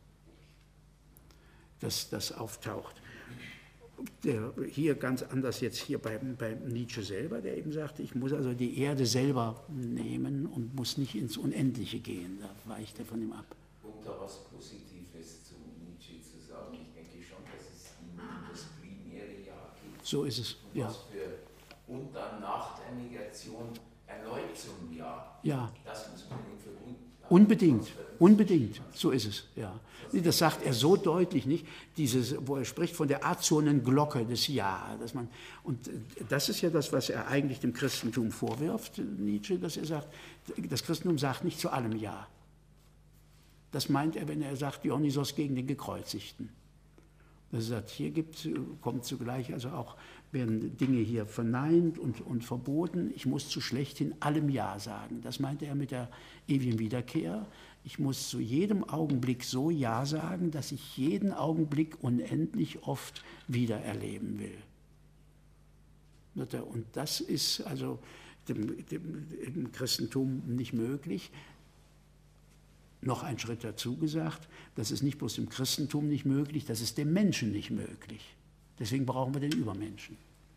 dass das auftaucht. Der, hier ganz anders jetzt hier beim, beim Nietzsche selber, der eben sagte, ich muss also die Erde selber nehmen und muss nicht ins Unendliche gehen. Da weicht er von ihm ab. Um da was Positives zu Nietzsche zu sagen, ich denke schon, dass es ihm um das primäre Jahr geht. So ist es, und ja. Was für, und dann nach der Negation erneut zum Jahr. Ja. Das muss man ihm verbunden. Unbedingt. Unbedingt, so ist es, ja. Das sagt er so deutlich nicht, dieses, wo er spricht von der azonen Glocke des Ja. Dass man, und das ist ja das, was er eigentlich dem Christentum vorwirft, Nietzsche, dass er sagt, das Christentum sagt nicht zu allem Ja. Das meint er, wenn er sagt, Dionysos gegen den Gekreuzigten. Das sagt, hier gibt, kommt zugleich, also auch werden Dinge hier verneint und, und verboten. Ich muss zu schlechthin allem Ja sagen. Das meinte er mit der ewigen Wiederkehr. Ich muss zu jedem Augenblick so Ja sagen, dass ich jeden Augenblick unendlich oft wiedererleben will. Und das ist also dem, dem, im Christentum nicht möglich. Noch ein Schritt dazu gesagt, das ist nicht bloß im Christentum nicht möglich, das ist dem Menschen nicht möglich. Deswegen brauchen wir den Übermenschen.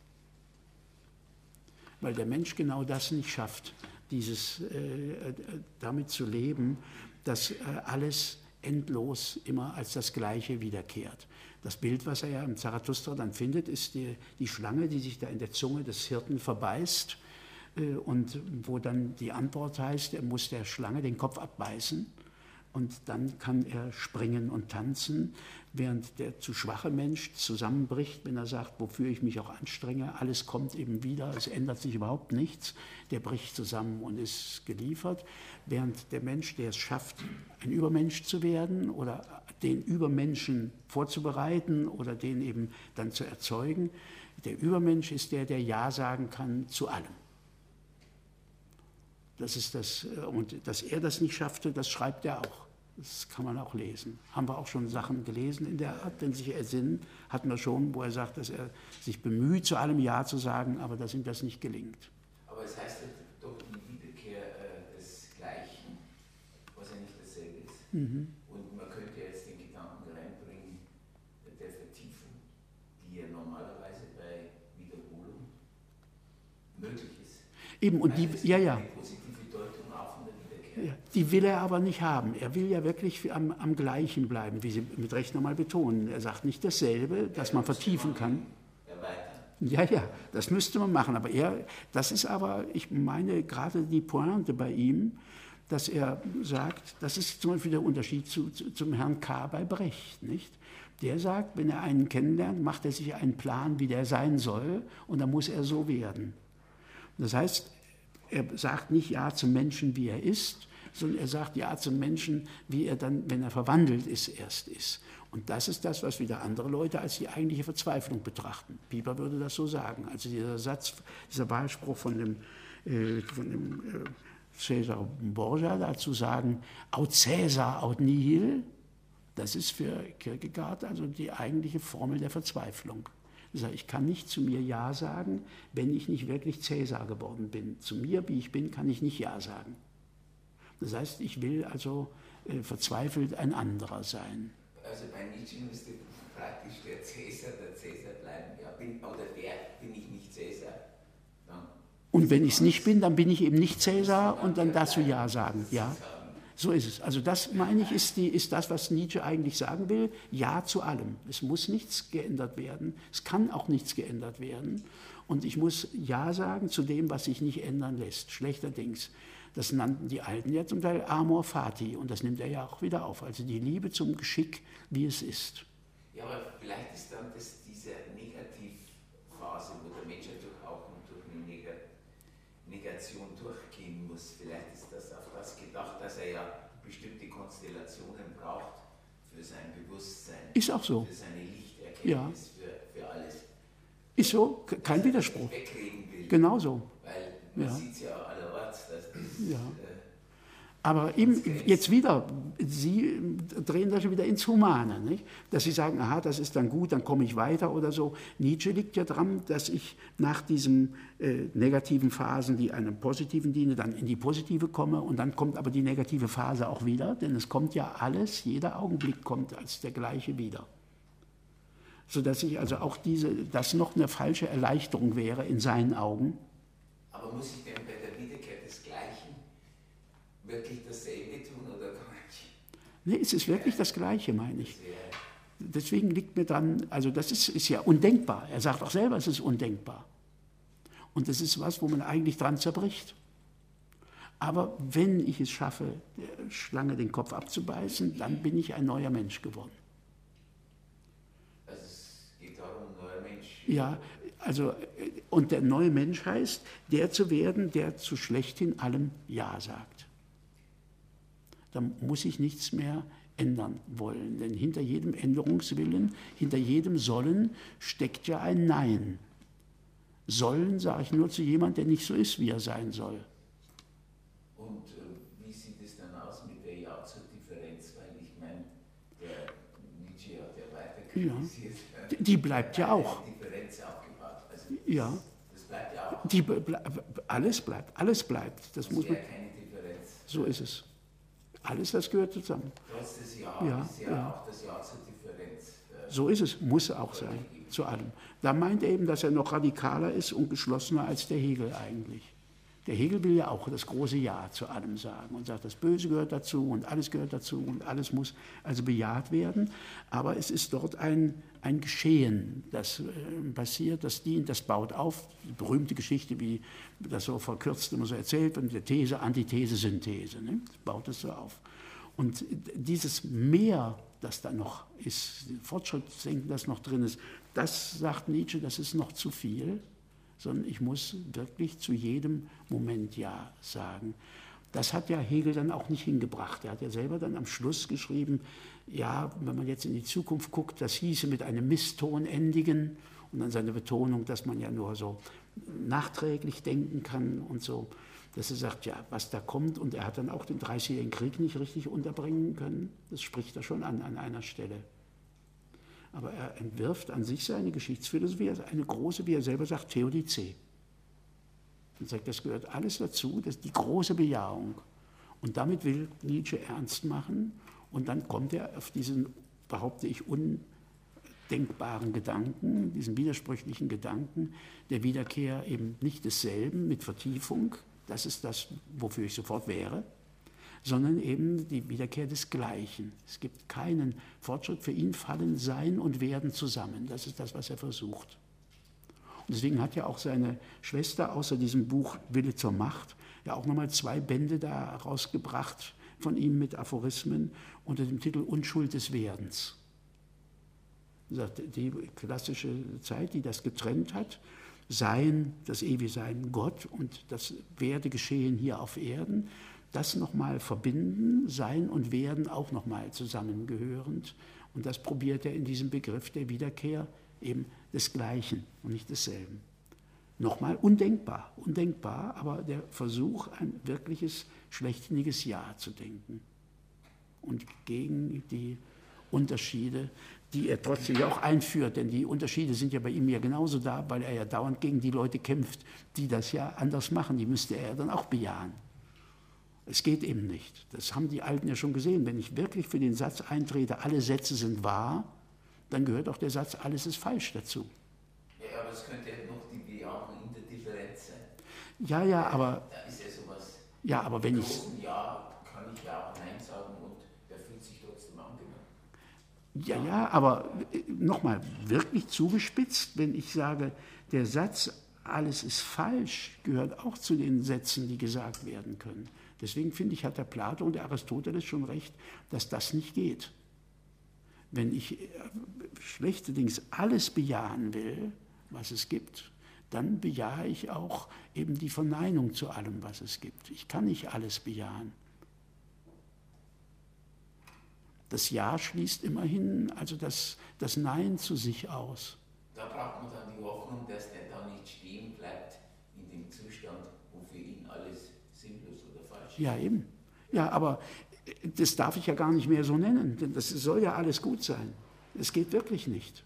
Weil der Mensch genau das nicht schafft, dieses, äh, damit zu leben, dass äh, alles endlos immer als das Gleiche wiederkehrt. Das Bild, was er ja im Zarathustra dann findet, ist die, die Schlange, die sich da in der Zunge des Hirten verbeißt äh, und wo dann die Antwort heißt, er muss der Schlange den Kopf abbeißen. Und dann kann er springen und tanzen, während der zu schwache Mensch zusammenbricht, wenn er sagt, wofür ich mich auch anstrenge, alles kommt eben wieder, es ändert sich überhaupt nichts, der bricht zusammen und ist geliefert, während der Mensch, der es schafft, ein Übermensch zu werden oder den Übermenschen vorzubereiten oder den eben dann zu erzeugen, der Übermensch ist der, der Ja sagen kann zu allem. Das ist das, und dass er das nicht schaffte, das schreibt er auch. Das kann man auch lesen. Haben wir auch schon Sachen gelesen in der Art, denn sich ersinnen, hatten wir schon, wo er sagt, dass er sich bemüht, zu allem Ja zu sagen, aber dass ihm das nicht gelingt. Aber es heißt ja doch die Wiederkehr äh, des Gleichen, was ja nicht dasselbe ist. Mhm. Und man könnte jetzt den Gedanken reinbringen, der Vertiefung, die ja normalerweise bei Wiederholung möglich ist. Eben, und also die, ja, ja. Ja, die will er aber nicht haben. Er will ja wirklich am, am Gleichen bleiben, wie Sie mit Recht nochmal betonen. Er sagt nicht dasselbe, das man vertiefen kann. Ja, ja, das müsste man machen. Aber er, das ist aber, ich meine, gerade die Pointe bei ihm, dass er sagt, das ist zum Beispiel der Unterschied zu, zu, zum Herrn K. bei Brecht, nicht? Der sagt, wenn er einen kennenlernt, macht er sich einen Plan, wie der sein soll, und dann muss er so werden. Das heißt, er sagt nicht Ja zum Menschen, wie er ist, sondern er sagt Ja zum Menschen, wie er dann, wenn er verwandelt ist, erst ist. Und das ist das, was wieder andere Leute als die eigentliche Verzweiflung betrachten. Pieper würde das so sagen. Also dieser Satz, dieser Wahlspruch von dem, äh, von dem äh, Cäsar Borgia dazu sagen, aut Caesar, aut nihil, das ist für Kierkegaard also die eigentliche Formel der Verzweiflung. Ich kann nicht zu mir Ja sagen, wenn ich nicht wirklich Cäsar geworden bin. Zu mir, wie ich bin, kann ich nicht Ja sagen. Das heißt, ich will also äh, verzweifelt ein anderer sein. Also bei Nietzsche müsste praktisch der Cäsar der Cäsar bleiben. Ja, bin, oder wer bin ich nicht Cäsar? Dann und wenn ich es nicht bin, dann bin ich eben nicht Cäsar und dann dazu Ja sagen. Ja, so ist es. Also das, meine ich, ist, die, ist das, was Nietzsche eigentlich sagen will. Ja zu allem. Es muss nichts geändert werden. Es kann auch nichts geändert werden. Und ich muss Ja sagen zu dem, was sich nicht ändern lässt. Schlechterdings. Das nannten die Alten ja zum Teil Amor Fati. Und das nimmt er ja auch wieder auf. Also die Liebe zum Geschick, wie es ist. Ja, aber vielleicht ist dann das diese Negativphase, wo der Mensch natürlich auch durch eine Negation durchgehen muss. Vielleicht ist das auf das gedacht, dass er ja bestimmte Konstellationen braucht für sein Bewusstsein. Ist auch so. Für seine Lichterkenntnis, ja. für, für alles. Ist so, kein dass Widerspruch. Er wegreden will. Genau so. Weil man ja. sieht es ja allerorts, dass das... Ja. Äh, Aber eben jetzt wieder, Sie drehen das schon wieder ins Humane, nicht? Dass Sie sagen, aha, das ist dann gut, dann komme ich weiter oder so. Nietzsche liegt ja dran, dass ich nach diesen äh, negativen Phasen, die einem positiven dienen, dann in die positive komme und dann kommt aber die negative Phase auch wieder, denn es kommt ja alles, jeder Augenblick kommt als der gleiche wieder. Sodass ich also auch diese, das noch eine falsche Erleichterung wäre in seinen Augen. Aber muss ich denn bei der Wiederkehr des Gleichen wirklich dasselbe tun oder kann ich? Nee, es ist wirklich das Gleiche, meine ich. Deswegen liegt mir dran, also das ist, ist ja undenkbar. Er sagt auch selber, es ist undenkbar. Und das ist was, wo man eigentlich dran zerbricht. Aber wenn ich es schaffe, der Schlange den Kopf abzubeißen, dann bin ich ein neuer Mensch geworden. Also es geht darum, ein neuer Mensch. Ja, also, und der neue Mensch heißt, der zu werden, der zu schlechthin allem Ja sagt. Da muss ich nichts mehr ändern wollen, denn hinter jedem Änderungswillen, hinter jedem Sollen steckt ja ein Nein. Sollen sage ich nur zu jemandem, der nicht so ist, wie er sein soll. Und äh, wie sieht es dann aus mit der Ja-zur-Differenz? Weil ich meine, der Nietzsche hat ja weiter kritisiert. Ja. Die, die bleibt ja auch. Differenz aufgebaut. Also das, ja. das bleibt ja auch. Die ble alles bleibt, alles bleibt. Das, das muss man. Keine Differenz. So ist es. Alles, das gehört zusammen. Trotz des Ja, ja, ist ja, ja auch das Ja zur Differenz. Äh, so ist es, muss auch sein, zu allem. Da meint er eben, dass er noch radikaler ist und geschlossener als der Hegel eigentlich. Der Hegel will ja auch das große Ja zu allem sagen und sagt, das Böse gehört dazu und alles gehört dazu und alles muss also bejaht werden. Aber es ist dort ein, ein Geschehen, das äh, passiert, das dient, das baut auf. Die berühmte Geschichte, wie das so verkürzt immer so erzählt wird, mit der These, Antithese, Synthese. Ne? Das baut es so auf. Und dieses Mehr, das da noch ist, Fortschrittsdenken, das noch drin ist, das sagt Nietzsche, das ist noch zu viel, sondern ich muss wirklich zu jedem Moment Ja sagen. Das hat ja Hegel dann auch nicht hingebracht. Er hat ja selber dann am Schluss geschrieben, ja, wenn man jetzt in die Zukunft guckt, das hieße mit einem Misston endigen und dann seine Betonung, dass man ja nur so nachträglich denken kann und so, dass er sagt, ja, was da kommt, und er hat dann auch den Dreißigjährigen Krieg nicht richtig unterbringen können, das spricht er schon an, an einer Stelle. Aber er entwirft an sich seine Geschichtsphilosophie als eine große, wie er selber sagt, Theodizee. Und sagt, das gehört alles dazu, das ist die große Bejahung. Und damit will Nietzsche ernst machen und dann kommt er auf diesen, behaupte ich, undenkbaren Gedanken, diesen widersprüchlichen Gedanken der Wiederkehr eben nicht desselben mit Vertiefung, das ist das, wofür ich sofort wäre, sondern eben die Wiederkehr des Gleichen. Es gibt keinen Fortschritt. Für ihn fallen Sein und Werden zusammen. Das ist das, was er versucht. Und deswegen hat ja auch seine Schwester außer diesem Buch Wille zur Macht ja auch nochmal zwei Bände da rausgebracht von ihm mit Aphorismen unter dem Titel Unschuld des Werdens. Die klassische Zeit, die das getrennt hat, Sein, das ewige Sein, Gott und das Werdegeschehen hier auf Erden, das nochmal verbinden, Sein und Werden auch nochmal zusammengehörend. Und das probiert er in diesem Begriff der Wiederkehr eben des Gleichen und nicht desselben. Nochmal undenkbar, undenkbar, aber der Versuch, ein wirkliches, schlechtinniges Ja zu denken. Und gegen die Unterschiede, die er trotzdem ja auch einführt, denn die Unterschiede sind ja bei ihm ja genauso da, weil er ja dauernd gegen die Leute kämpft, die das ja anders machen, die müsste er dann auch bejahen. Es geht eben nicht. Das haben die Alten ja schon gesehen. Wenn ich wirklich für den Satz eintrete, alle Sätze sind wahr, dann gehört auch der Satz, alles ist falsch dazu. Ja, aber es könnte ja noch die Bejahung in der Differenz sein. Ja, ja, aber... Da ist ja sowas. Ja, aber wenn ich... Ja, kann ich ja auch Nein sagen und der fühlt sich trotzdem angenommen. Ja, ja, aber nochmal, wirklich zugespitzt, wenn ich sage, der Satz, alles ist falsch, gehört auch zu den Sätzen, die gesagt werden können. Deswegen finde ich, hat der Plato und der Aristoteles schon recht, dass das nicht geht. Wenn ich schlechterdings alles bejahen will, was es gibt, dann bejahe ich auch eben die Verneinung zu allem, was es gibt. Ich kann nicht alles bejahen. Das Ja schließt immerhin also das, das Nein zu sich aus. Da braucht man dann die Hoffnung, dass der da nicht stehen bleibt in dem Zustand, wo für ihn alles sinnlos oder falsch ist. Ja, eben. Ja, aber das darf ich ja gar nicht mehr so nennen, denn das soll ja alles gut sein. Es geht wirklich nicht.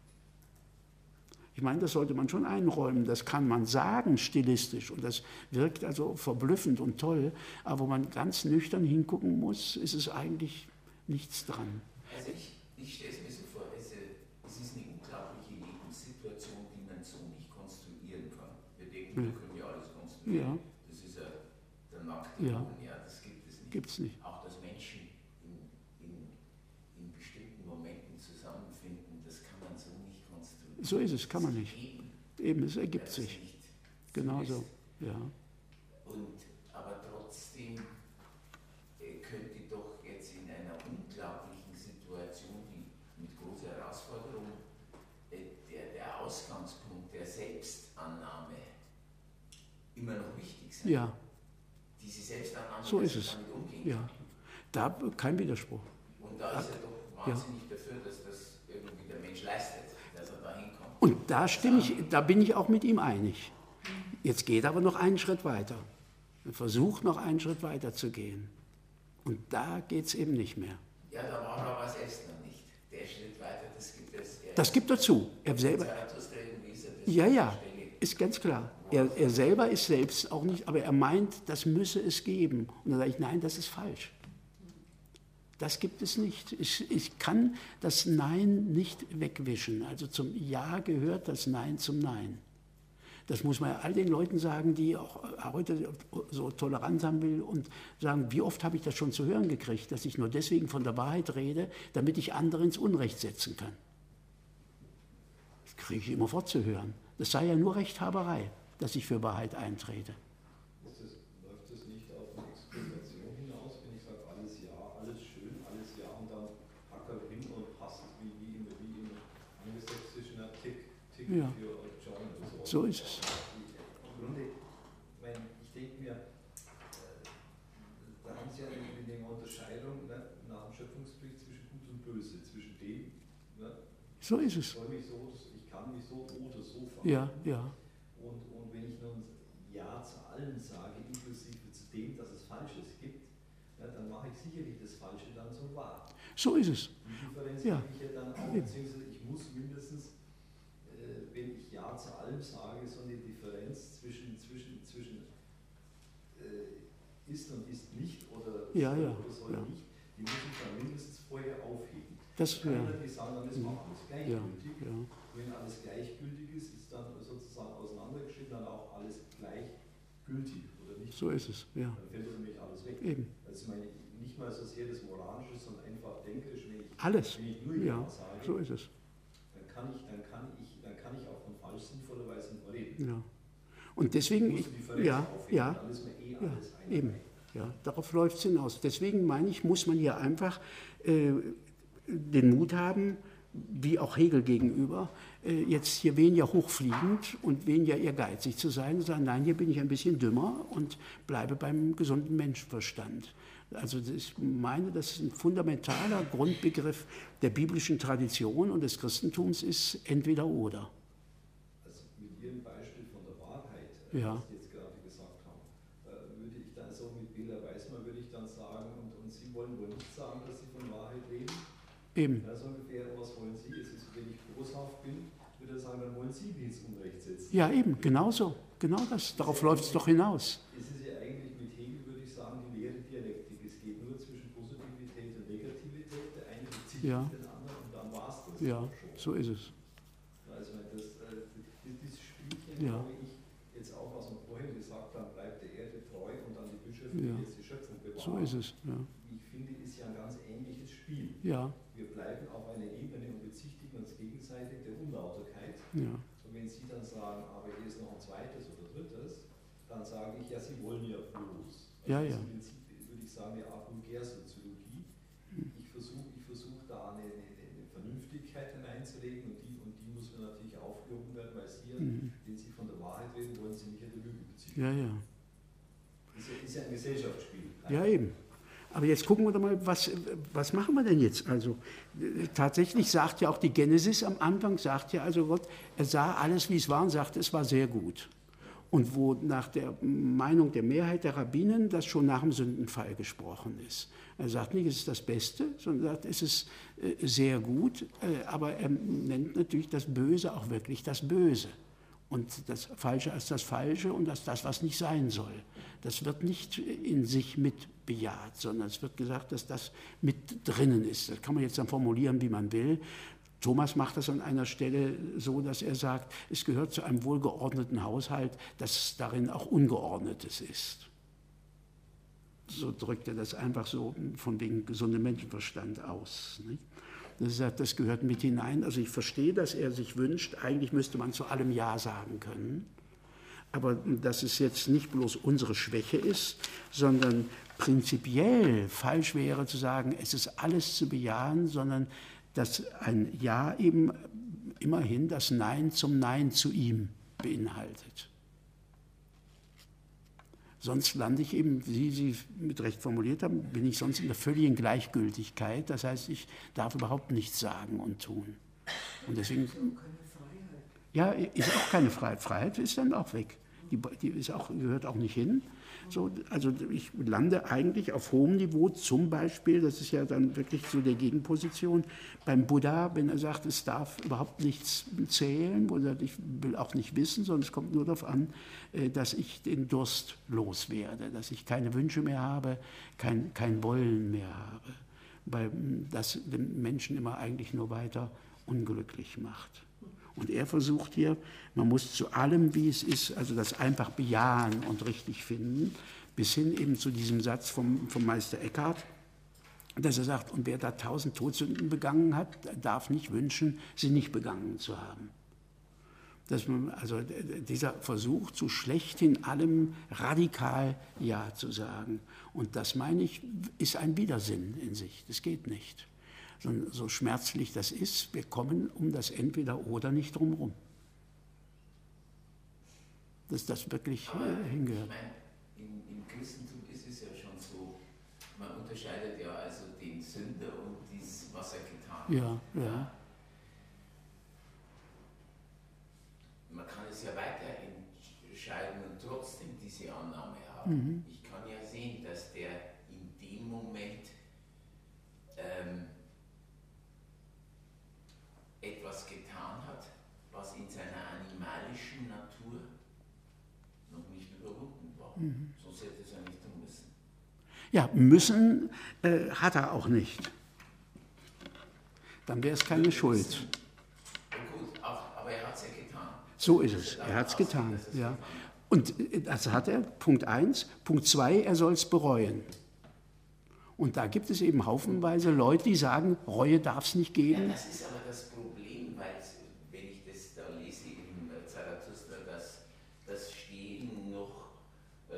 Ich meine, das sollte man schon einräumen, das kann man sagen stilistisch und das wirkt also verblüffend und toll, aber wo man ganz nüchtern hingucken muss, ist es eigentlich nichts dran. Also ich, ich stelle es mir so vor, es, es ist eine unglaubliche Lebenssituation, die man so nicht konstruieren kann. Wir denken, wir können ja alles konstruieren. Ja. Das ist ja der nackte ja. Boden, ja, das gibt es nicht. Gibt's nicht. Auch dass Menschen in, in, in bestimmten Momenten zusammenfinden, das kann man so nicht konstruieren. So ist es, kann man nicht. Eben, Eben es ergibt sich. Genau so, ja. Und, aber trotzdem Ja. die sie selbst dann annehmen, So ist es. damit umgehen. Ja. Da kein Widerspruch. Und da ist er doch wahnsinnig ja. dafür, dass das irgendwie der Mensch leistet, dass er da hinkommt. Und da stimme ich, da bin ich auch mit ihm einig. Jetzt geht aber noch einen Schritt weiter. Versucht noch einen Schritt weiter zu gehen. Und da geht es eben nicht mehr. Ja, da war er aber selbst noch nicht. Der Schritt weiter, das gibt es. Das gibt er zu. Er selber. Ja, ja, ist ganz klar. Er, er selber ist selbst auch nicht, aber er meint, das müsse es geben. Und dann sage ich, nein, das ist falsch. Das gibt es nicht. Ich, ich kann das Nein nicht wegwischen. Also zum Ja gehört das Nein zum Nein. Das muss man all den Leuten sagen, die auch heute so tolerant sein will und sagen, wie oft habe ich das schon zu hören gekriegt, dass ich nur deswegen von der Wahrheit rede, damit ich andere ins Unrecht setzen kann. Das kriege ich immer fortzuhören. Das sei ja nur Rechthaberei, dass ich für Wahrheit eintrete. Ist das, läuft das nicht auf eine Exploitation hinaus, wenn ich sage, alles ja, alles schön, alles ja und dann hacker hin und passt wie, wie, im, wie im angelsächsischen Tick, Tick Ja. für John oder so. So ist es. Im Grunde, ich, mein, ich denke mir, äh, da haben Sie ja in der Unterscheidung ne, nach dem Schöpfungsbericht zwischen Gut und Böse, zwischen dem, ne, So ist es. ich soll mich so, ich kann mich so oder so verhalten. Ja, ja. Und, und wenn ich nun Ja zu allem sage, inklusive zu dem, dass es Falsches gibt, ja, dann mache ich sicherlich das Falsche dann zum Wahr. So ist es. Die Differenz Ja. habe ich ja dann auch, beziehungsweise ich muss mindestens, äh, wenn ich Ja zu allem sage, so eine Differenz zwischen, zwischen, zwischen äh, ist und ist nicht oder Ja, soll ja, oder soll ja. nicht, die muss ich dann mindestens vorher aufheben. Das, ja. Keiner, die sagen, dann ist Mhm. auch alles Ja, gleichgültig. ja. Wenn alles gleichgültig ist, ist dann sozusagen auseinandergeschrieben, dann auch alles gleichgültig oder nicht. So ist es. Ja. Dann fällt für mich alles weg. Eben. Also meine, nicht mal so sehr das Moralische, sondern einfach denkerisch, wenn ich, Alles. wenn ich nur Ja, Ja sage, so ist es. dann kann ich, dann kann ich, dann kann ich auch von falsch sinnvollerweise nur reden. Ja. Und deswegen, Ich ich, muss die Differenz ja, aufheben, ja, dann ist mir eh ja, alles ein. eben. Ja, darauf läuft es hinaus. Deswegen meine ich, muss man hier einfach äh, den Mut haben, wie auch Hegel gegenüber, äh, jetzt hier weniger hochfliegend und weniger ehrgeizig zu sein und sagen, nein, hier bin ich ein bisschen dümmer und bleibe beim gesunden Menschenverstand. Also ich meine, das ist ein fundamentaler Grundbegriff der biblischen Tradition und des Christentums ist entweder oder. Also mit Ihrem Beispiel von der Wahrheit, Ja. was Sie jetzt gerade gesagt haben, da würde ich dann so mit Bela Weismann würde ich dann sagen, und, und Sie wollen wohl nicht sagen, dass Sie von Wahrheit reden? Eben. Ja, so ungefähr, was wollen Sie? Es ist, wenn ich boshaft bin, würde er sagen, dann wollen Sie mich ins Unrecht setzen. Ja, eben, genau so. Genau das. Darauf läuft es doch hinaus. Es ist ja eigentlich mit Hegel, würde ich sagen, die leere Dialektik. Es geht nur zwischen Positivität und Negativität. Der eine bezieht Ja. den anderen und dann war es das Ja, auch schon. so ist es. Also das, äh, dieses Spielchen, Ja. glaube ich, jetzt auch, was wir vorhin gesagt haben, bleibt der Erde treu und dann die Bischöfe, Ja. die jetzt die Schöpfung bewahren. So ist es. Ja. Ich finde, ist ja ein ganz ähnliches Spiel. Ja, Wir bleiben auf einer Ebene und bezichtigen uns gegenseitig der Unlauterkeit. ja. Und wenn Sie dann sagen, aber hier ist noch ein zweites oder drittes, dann sage ich, ja, Sie wollen ja bloß. Also Ja, das ja. ist im Prinzip, würde ich sagen, eine Art Vulgärsoziologie. Ich versuche ich versuch da eine, eine, eine Vernünftigkeit hineinzulegen und die, und die muss mir natürlich aufgehoben werden, weil Sie, ja, Mhm. wenn Sie von der Wahrheit reden, wollen Sie mich ja der Lüge beziehen. Ja, ja. Das ist ja, ist ja ein Gesellschaftsspiel. Ja, eben. Aber jetzt gucken wir doch mal, was, was machen wir denn jetzt? Also äh, tatsächlich sagt ja auch die Genesis am Anfang, sagt ja also Gott, er sah alles, wie es war und sagte, es war sehr gut. Und wo nach der Meinung der Mehrheit der Rabbinen das schon nach dem Sündenfall gesprochen ist. Er sagt nicht, es ist das Beste, sondern sagt, es ist äh, sehr gut, äh, aber er nennt natürlich das Böse auch wirklich das Böse. Und das Falsche als das Falsche und als das, was nicht sein soll. Das wird nicht in sich mit bejaht, sondern es wird gesagt, dass das mit drinnen ist. Das kann man jetzt dann formulieren, wie man will. Thomas macht das an einer Stelle so, dass er sagt, es gehört zu einem wohlgeordneten Haushalt, dass darin auch Ungeordnetes ist. So drückt er das einfach so von wegen gesundem Menschenverstand aus. Nicht? Das, sagt, das gehört mit hinein. Also ich verstehe, dass er sich wünscht, eigentlich müsste man zu allem Ja sagen können. Aber dass es jetzt nicht bloß unsere Schwäche ist, sondern prinzipiell falsch wäre zu sagen, es ist alles zu bejahen, sondern dass ein Ja eben immerhin das Nein zum Nein zu ihm beinhaltet. Sonst lande ich eben, wie Sie mit Recht formuliert haben, bin ich sonst in der völligen Gleichgültigkeit. Das heißt, ich darf überhaupt nichts sagen und tun. Und deswegen, ja, ist auch keine Freiheit. Freiheit ist dann auch weg. Die, die ist auch, gehört auch nicht hin. So, also ich lande eigentlich auf hohem Niveau, zum Beispiel, das ist ja dann wirklich so der Gegenposition, beim Buddha, wenn er sagt, es darf überhaupt nichts zählen, oder ich will auch nicht wissen, sondern es kommt nur darauf an, dass ich den Durst loswerde, dass ich keine Wünsche mehr habe, kein, kein Wollen mehr habe, weil das den Menschen immer eigentlich nur weiter unglücklich macht. Und er versucht hier, man muss zu allem, wie es ist, also das einfach bejahen und richtig finden, bis hin eben zu diesem Satz vom, vom Meister Eckhart, dass er sagt, und wer da tausend Todsünden begangen hat, darf nicht wünschen, sie nicht begangen zu haben. Dass man, also dieser Versuch, zu schlechthin allem radikal Ja zu sagen. Und das, meine ich, ist ein Widersinn in sich. Das geht nicht. So, so schmerzlich das ist, wir kommen um das Entweder-Oder nicht drumherum. Dass das wirklich äh, hingehört. Ich meine, im, im Christentum ist es ja schon so, man unterscheidet ja also den Sünder und dies, was er getan hat. Ja, ja. Man kann es ja weiter entscheiden und trotzdem diese Annahme haben. Mhm. Ich kann ja sehen, dass der in dem Moment ähm, etwas getan hat, was in seiner animalischen Natur noch nicht überwunden war. Mhm. Sonst hätte es ja nicht tun müssen. Ja, müssen äh, hat er auch nicht. Dann wäre es keine Schuld. Ja, gut, auch, aber er hat es ja getan. So ist es, er hat es getan. Ja. Und das hat er, Punkt eins. Punkt zwei, er soll es bereuen. Und da gibt es eben haufenweise Leute, die sagen, Reue darf es nicht geben. Ja, das ist aber das Problem, weil, wenn ich das da lese im Zarathustra, dass das Stehen noch, äh,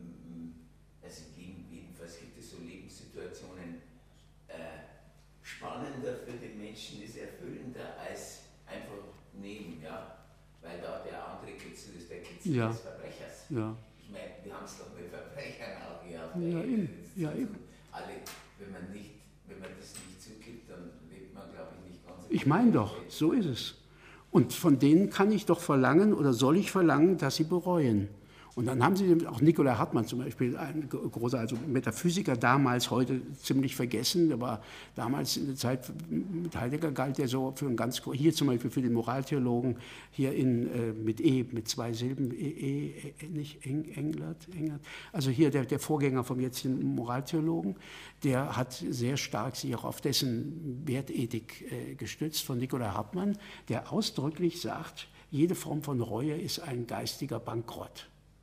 also jedenfalls gibt es so Lebenssituationen, äh, spannender für den Menschen ist, erfüllender als einfach nehmen, ja, weil da der andere Kitzel ist, der Kitzel ja. des Verbrechers. Ja. Ich meine, wir haben es doch mit Verbrechern auch gehabt. Ja, eben. Ja, eben. Alle, wenn man, nicht, wenn man das nicht zugibt, dann lebt man, glaube ich, nicht ganz. Ich meine doch, so ist es. Und von denen kann ich doch verlangen oder soll ich verlangen, dass sie bereuen. Und dann haben sie auch Nicolai Hartmann zum Beispiel, ein großer also Metaphysiker, damals, heute ziemlich vergessen, der war damals in der Zeit mit Heidegger galt der so für einen ganz, hier zum Beispiel für den Moraltheologen, hier in, äh, mit E, mit zwei Silben, E, e, e nicht Eng, Englert, Englert, also hier der, der Vorgänger vom jetzigen Moraltheologen, der hat sehr stark sich auch auf dessen Wertethik äh, gestützt, von Nicolai Hartmann, der ausdrücklich sagt, jede Form von Reue ist ein geistiger Bankrott.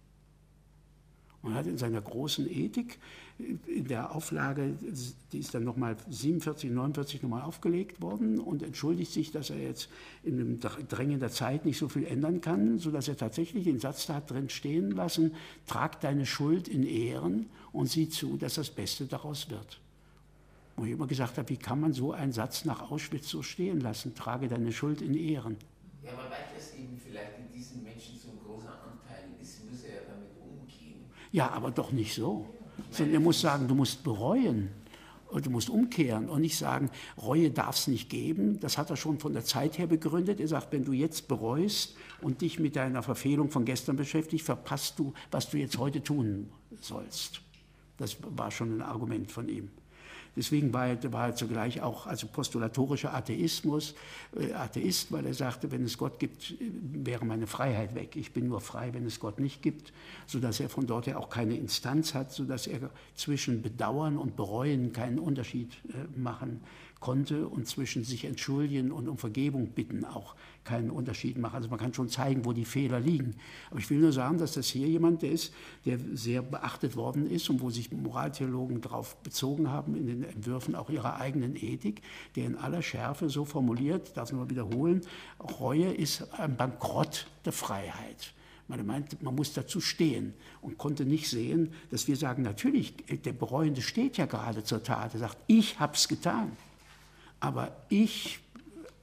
Und hat in seiner großen Ethik, in der Auflage, die ist dann nochmal siebenundvierzig, neunundvierzig nochmal aufgelegt worden und entschuldigt sich, dass er jetzt in dem Drängen der Zeit nicht so viel ändern kann, sodass er tatsächlich den Satz da hat drin stehen lassen, trag deine Schuld in Ehren und sieh zu, dass das Beste daraus wird. Wo ich immer gesagt habe, wie kann man so einen Satz nach Auschwitz so stehen lassen, trage deine Schuld in Ehren. Ja, aber weil das eben vielleicht in diesen Menschen so ein großer Anteil ist, muss er ja damit umgehen. Ja, aber doch nicht so. Sondern er muss sagen, du musst bereuen und du musst umkehren und nicht sagen, Reue darf es nicht geben. Das hat er schon von der Zeit her begründet. Er sagt, wenn du jetzt bereust und dich mit deiner Verfehlung von gestern beschäftigst, verpasst du, was du jetzt heute tun sollst. Das war schon ein Argument von ihm. Deswegen war er, war er zugleich auch also postulatorischer Atheismus, äh, Atheist, weil er sagte, wenn es Gott gibt, wäre meine Freiheit weg. Ich bin nur frei, wenn es Gott nicht gibt, sodass er von dort her auch keine Instanz hat, sodass er zwischen Bedauern und Bereuen keinen Unterschied äh, machen konnte und zwischen sich entschuldigen und um Vergebung bitten auch keinen Unterschied machen. Also man kann schon zeigen, wo die Fehler liegen. Aber ich will nur sagen, dass das hier jemand der ist, der sehr beachtet worden ist und wo sich Moraltheologen darauf bezogen haben, in den Entwürfen auch ihrer eigenen Ethik, der in aller Schärfe so formuliert, darf ich mal wiederholen, Reue ist ein Bankrott der Freiheit. Man meint, man muss dazu stehen und konnte nicht sehen, dass wir sagen, natürlich, der Bereuende steht ja gerade zur Tat. Er sagt, ich habe es getan. Aber ich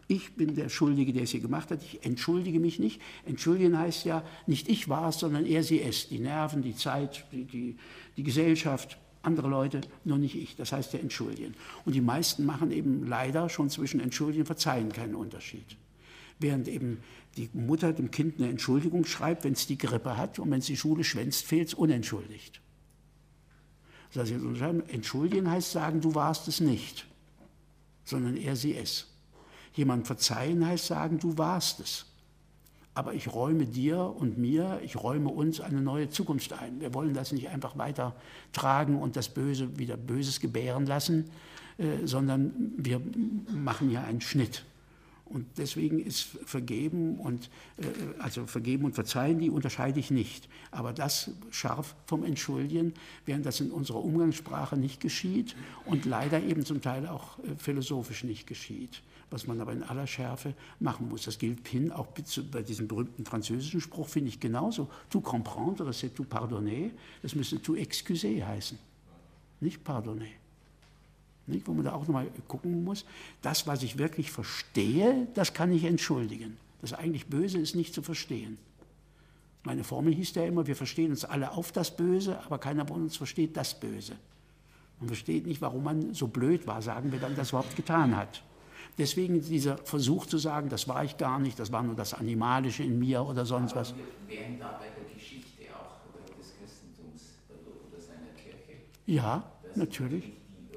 Ich bin der Schuldige, der es hier gemacht hat. Ich entschuldige mich nicht. Entschuldigen heißt ja, nicht ich war es, sondern er, sie, es. Die Nerven, die Zeit, die, die, die Gesellschaft, andere Leute, nur nicht ich. Das heißt ja entschuldigen. Und die meisten machen eben leider schon zwischen entschuldigen und verzeihen keinen Unterschied. Während eben die Mutter dem Kind eine Entschuldigung schreibt, wenn es die Grippe hat und wenn es die Schule schwänzt, fehlt es unentschuldigt. Das heißt, entschuldigen heißt sagen, du warst es nicht, sondern er, sie, es. Jemand verzeihen heißt sagen, du warst es. Aber ich räume dir und mir, ich räume uns eine neue Zukunft ein. Wir wollen das nicht einfach weiter tragen und das Böse wieder Böses gebären lassen, äh, sondern wir machen ja einen Schnitt. Und deswegen ist Vergeben und, äh, also Vergeben und Verzeihen, die unterscheide ich nicht. Aber das scharf vom Entschuldigen, während das in unserer Umgangssprache nicht geschieht und leider eben zum Teil auch äh, philosophisch nicht geschieht, was man aber in aller Schärfe machen muss. Das gilt hin, auch bei diesem berühmten französischen Spruch, finde ich genauso. Tout comprendre, c'est tout pardonner. Das müsste tout excuser heißen, nicht pardonner. Nicht, wo man da auch nochmal gucken muss, das, was ich wirklich verstehe, das kann ich entschuldigen. Das eigentlich Böse ist nicht zu verstehen. Meine Formel hieß ja immer, wir verstehen uns alle auf das Böse, aber keiner von uns versteht das Böse. Man versteht nicht, warum man so blöd war, sagen wir dann, das überhaupt getan hat. Deswegen dieser Versuch zu sagen, das war ich gar nicht, das war nur das Animalische in mir oder sonst aber was. Wir wären da bei der Geschichte auch des Christentums oder seiner Kirche. Ja, natürlich.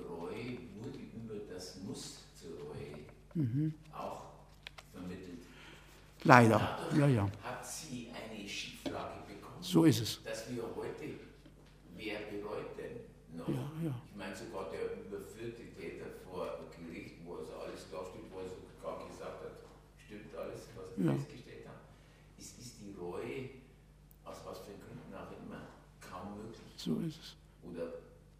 Mhm. Auch vermittelt. Leider, Dadurch ja, ja. Hat sie eine Schieflage bekommen. So ist es. Dass wir heute, wer bereut denn noch? Ja, ja. Ich meine, sogar der überführte Täter vor Gericht, wo also alles dasteht, wo er sogar gesagt hat, stimmt alles, was er ja. festgestellt hat. Es ist die Reue, aus was für Gründen auch immer, kaum möglich. So ist es. Oder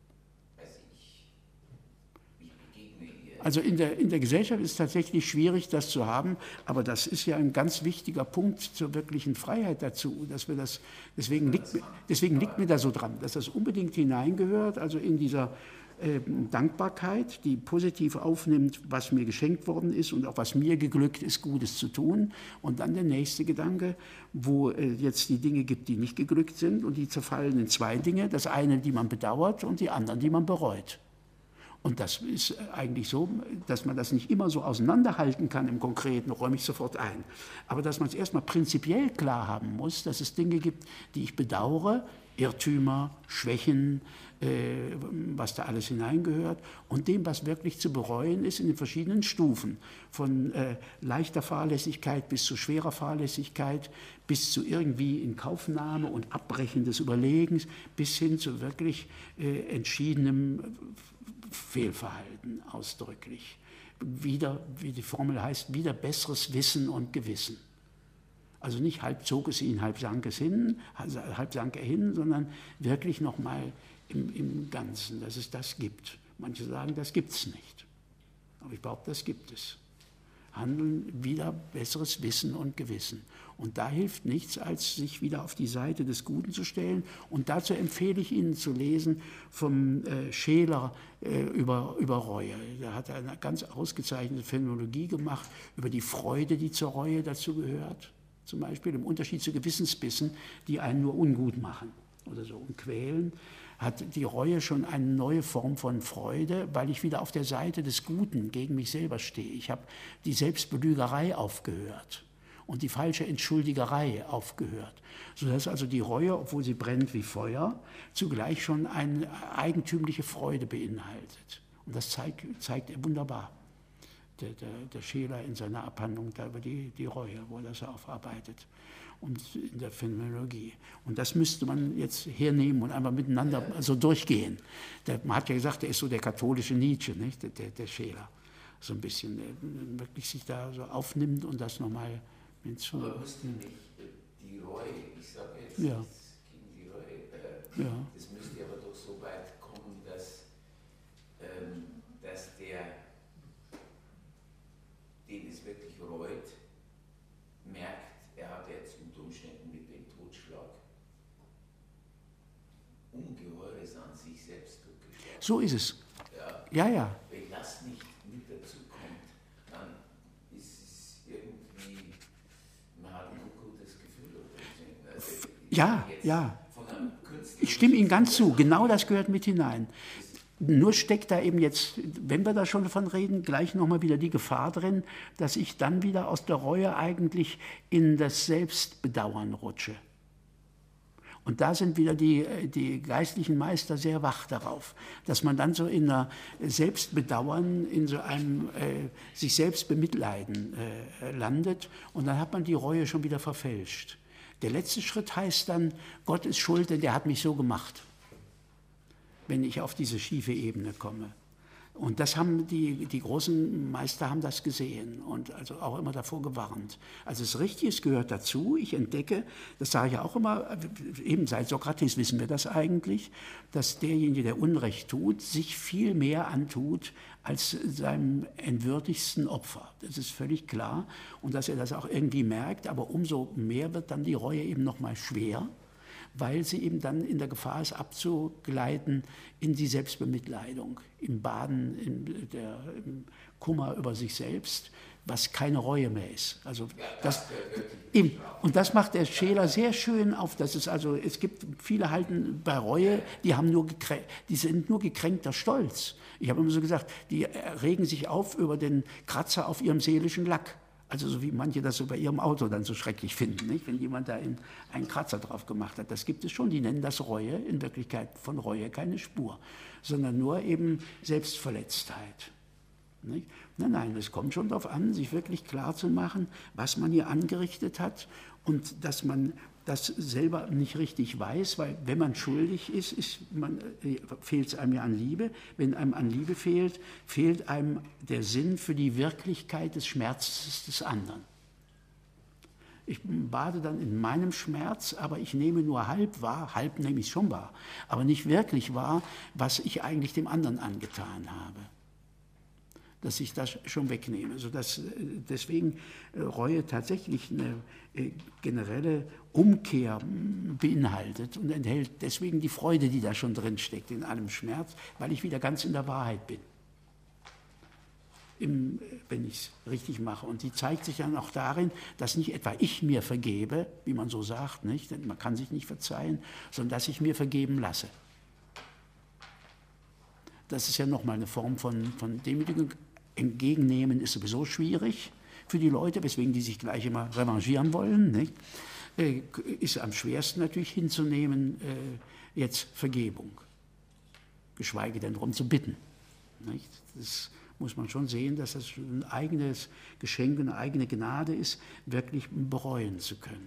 Also in der, in der Gesellschaft ist es tatsächlich schwierig, das zu haben, aber das ist ja ein ganz wichtiger Punkt zur wirklichen Freiheit dazu, dass wir das, deswegen liegt, deswegen liegt mir da so dran, dass das unbedingt hineingehört, also in dieser äh, Dankbarkeit, die positiv aufnimmt, was mir geschenkt worden ist und auch was mir geglückt ist, Gutes zu tun. Und dann der nächste Gedanke, wo äh, jetzt die Dinge gibt, die nicht geglückt sind und die zerfallen in zwei Dinge, das eine, die man bedauert und die anderen, die man bereut. Und das ist eigentlich so, dass man das nicht immer so auseinanderhalten kann im Konkreten, räume ich sofort ein. Aber dass man es erstmal prinzipiell klar haben muss, dass es Dinge gibt, die ich bedauere, Irrtümer, Schwächen, äh, was da alles hineingehört, und dem, was wirklich zu bereuen ist in den verschiedenen Stufen, von äh, leichter Fahrlässigkeit bis zu schwerer Fahrlässigkeit, bis zu irgendwie Inkaufnahme und Abbrechen des Überlegens, bis hin zu wirklich äh, entschiedenem Fehlverhalten ausdrücklich. Wieder, wie die Formel heißt, wieder besseres Wissen und Gewissen. Also nicht halb zog es ihn, halb sank es hin, halb sank er hin, sondern wirklich nochmal im, im Ganzen, dass es das gibt. Manche sagen, das gibt es nicht. Aber ich behaupte, das gibt es. Handeln, wieder besseres Wissen und Gewissen. Und da hilft nichts, als sich wieder auf die Seite des Guten zu stellen. Und dazu empfehle ich Ihnen zu lesen vom äh, Scheler äh, über, über Reue. Da hat er eine ganz ausgezeichnete Phänomenologie gemacht über die Freude, die zur Reue dazu gehört. Zum Beispiel im Unterschied zu Gewissensbissen, die einen nur ungut machen oder so und quälen, hat die Reue schon eine neue Form von Freude, weil ich wieder auf der Seite des Guten gegen mich selber stehe. Ich habe die Selbstbelügerei aufgehört und die falsche Entschuldigerei aufgehört, sodass also die Reue, obwohl sie brennt wie Feuer, zugleich schon eine eigentümliche Freude beinhaltet. Und das zeigt, zeigt er wunderbar, der, der, der Scheler in seiner Abhandlung da über die, die Reue, wo er das aufarbeitet. Und in der Phänomenologie. Und das müsste man jetzt hernehmen und einmal miteinander so durchgehen. Der, man hat ja gesagt, er ist so der katholische Nietzsche, nicht? Der, der, der Scheler. So ein bisschen, der wirklich sich da so aufnimmt und das nochmal hinzu. Aber müsste nicht die Reue, ich sage jetzt ja. nichts gegen die Reue, äh, ja. das müsste aber doch so weit kommen, dass, ähm, dass der, den es wirklich reut, merkt, er hat jetzt unter Umständen mit dem Totschlag Ungeheures an sich selbst durchgeschlagen. So ist es. Ja, ja, ja. Wenn das nicht mit dazu kommt, dann ist es Ja, jetzt ja. von einem Künstler. Ich stimme Ihnen ganz zu. Genau das gehört mit hinein. Nur steckt da eben jetzt, wenn wir da schon davon reden, gleich nochmal wieder die Gefahr drin, dass ich dann wieder aus der Reue eigentlich in das Selbstbedauern rutsche. Und da sind wieder die, die geistlichen Meister sehr wach darauf, dass man dann so in einer Selbstbedauern, in so einem äh, sich selbst bemitleiden äh, landet und dann hat man die Reue schon wieder verfälscht. Der letzte Schritt heißt dann, Gott ist schuld, denn der hat mich so gemacht, wenn ich auf diese schiefe Ebene komme. Und das haben die, die großen Meister haben das gesehen und also auch immer davor gewarnt. Also das Richtige, es gehört dazu. Ich entdecke, das sage ich auch immer, eben seit Sokrates wissen wir das eigentlich, dass derjenige, der Unrecht tut, sich viel mehr antut als seinem entwürdigsten Opfer. Das ist völlig klar und dass er das auch irgendwie merkt, aber umso mehr wird dann die Reue eben noch mal schwer, weil sie eben dann in der Gefahr ist, abzugleiten in die Selbstbemitleidung, im Baden, in der, im Kummer über sich selbst, was keine Reue mehr ist. Also das, eben, und das macht der Scheler sehr schön auf. Das ist also, es gibt viele halten bei Reue, die, haben nur die sind nur gekränkter Stolz. Ich habe immer so gesagt, die regen sich auf über den Kratzer auf ihrem seelischen Lack. Also so wie manche das so bei ihrem Auto dann so schrecklich finden, nicht? Wenn jemand da einen, einen Kratzer drauf gemacht hat. Das gibt es schon, die nennen das Reue, in Wirklichkeit von Reue keine Spur, sondern nur eben Selbstverletztheit. Nicht? Nein, nein, es kommt schon darauf an, sich wirklich klar zu machen, was man hier angerichtet hat und dass man das selber nicht richtig weiß, weil wenn man schuldig ist, ist man, äh, fehlt es einem ja an Liebe. Wenn einem an Liebe fehlt, fehlt einem der Sinn für die Wirklichkeit des Schmerzes des anderen. Ich bade dann in meinem Schmerz, aber ich nehme nur halb wahr, halb nehme ich schon wahr, aber nicht wirklich wahr, was ich eigentlich dem anderen angetan habe. Dass ich das schon wegnehme, sodass deswegen Reue tatsächlich eine generelle Umkehr beinhaltet und enthält deswegen die Freude, die da schon drin steckt in allem Schmerz, weil ich wieder ganz in der Wahrheit bin, Im, wenn ich es richtig mache. Und die zeigt sich dann auch darin, dass nicht etwa ich mir vergebe, wie man so sagt, nicht? Denn man kann sich nicht verzeihen, sondern dass ich mir vergeben lasse. Das ist ja nochmal eine Form von, von Demütigung. Entgegennehmen ist sowieso schwierig für die Leute, weswegen die sich gleich immer revanchieren wollen. Nicht? Äh, ist am schwersten natürlich hinzunehmen, äh, jetzt Vergebung, geschweige denn darum zu bitten. Nicht? Das muss man schon sehen, dass das ein eigenes Geschenk, eine eigene Gnade ist, wirklich bereuen zu können.